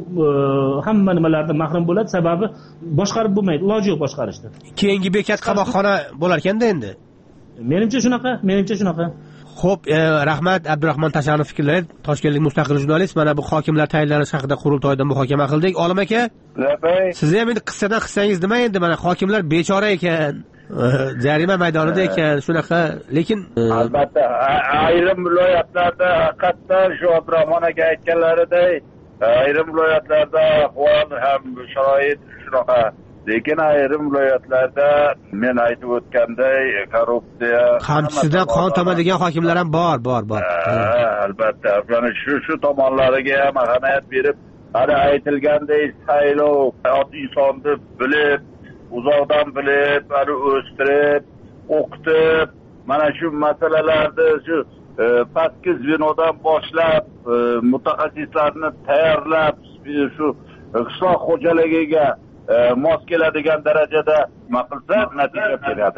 hamma nimalardan mahrum bo'ladi, sababi boshqarib bo'lmaydi, iloji yo'q boshqarishda. Keyingi bekat qamoqxona bo'lar ekanda endi. Menimcha shunaqa, menimcha shunaqa. Xo'p, e, rahmat Abdurahmon Tashanov fikrlari. Toshkentlik mustaqil jurnalist. Mana bu hokimlar tayinlanish haqida qurultoyda muhokama qildik. Olim aka, sizni ham endi qissadan qissangiz nima endi, mana hokimlar bechora ekan, jarima maydonida ekan, shunaqa, lekin albatta ayrim viloyatlarda haqiqatdan shu Abdurahmon aka aytganlaridek ayrim viloyatlarda ahvol ham sharoit shunaqa, lekin ayrim viloyatlarda men aytib o'tganday korrupsiya qamchisidan qon tomadigan hokimlar ham bor, bor, bor. Albatta, mana shu shu tomonlariga ham ahamiyat berib, hali aytilgandek saylov insonni bilib, uzoqdan bilib, hali o'stirib, o'qitib, mana shu masalalarni shu pastki zvenodan boshlab mutaxassislarni tayyorlab shu qishloq xo'jaligiga mos keladigan darajada nima qilsa natija beradi.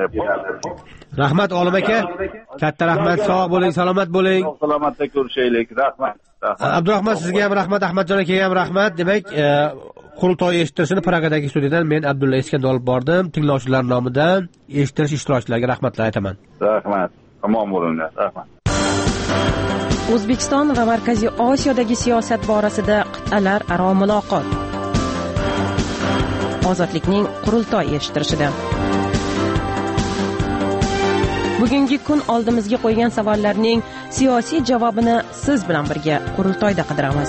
Rahmat Olim aka, katta rahmat, sog' bo'ling, salomat bo'ling. Salomatda ko'rishaylik. Rahmat. Abdurahmon sizga ham rahmat, Ahmadjon akaga ham rahmat. Demak, qurultoy eshittirishini Pragadagi studiyadan men Abdulla Iskandar olib bordim. Tinglovchilar nomidan eshittirish ishtirokchilariga rahmatlar aytaman. Rahmat. Omon bo'linglar. Rahmat. O'zbekiston va Markaziy Osiyodagi siyosat borasida qit'alar aro muloqot. Ozodlikning qurultoy eshittirishida. Bugungi kun oldimizga qo'ygan savollarning siyosiy javobini siz bilan birga qurultoyda qidiramiz.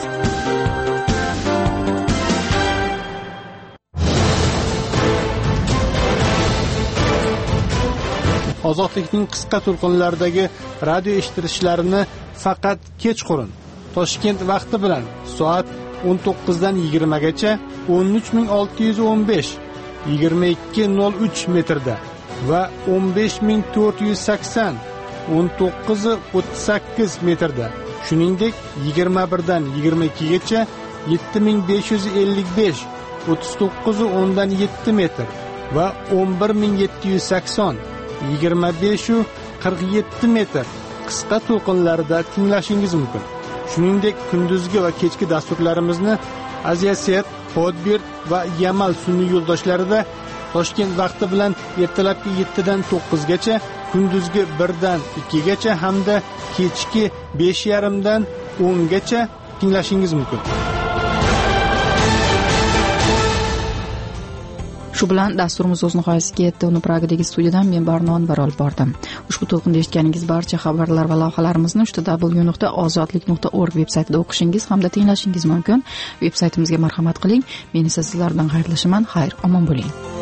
Ozodlikning qisqa to'lqinlaridagi radio eshittirishlarini faqat kechqurun Toshkent vaqti bilan soat o'n to'qqizdan yigirmagacha o'n uch ming olti yuz o'n besh yigirma ikki nol uch metrda va o'n besh ming to'rt yuz sakson o'n to'qqiz o'ttiz sakkiz metrda, shuningdek yigirma birdan yigirma ikkigacha yetti ming besh yuz ellik besh o'ttiz to'qqiz o'ndan yetti metr va o'n bir ming yetti yuz sakson yigirma besh qirq yetti metr qisqa to'lqinlarida tinglashingiz mumkin. Shuningdek, kunduzgi va kechki dasturlarimizni Aziyaset, Podbir va Yamal sun'iy yo'ldoshlarida Toshkent vaqti bilan ertalabki yettidan to'qqizgacha, kunduzgi birdan ikkigacha hamda kechki besh yarim dan o'ngacha tinglashingiz mumkin. Shu bilan dasturimiz o'z nihoyasiga yetdi. Uni Pragadagi studiyadan men Barnon var olib bordim. Ushbu to'lqinda eshitganingiz barcha xabarlar va lavhalarimizni w w nuqta ozodlik nuqta org veb-saytida o'qishingiz hamda tinglashingiz mumkin. Veb-saytimizga marhamat qiling. Men esa sizlar bilan xayrlashaman. Xayr, omon bo'ling.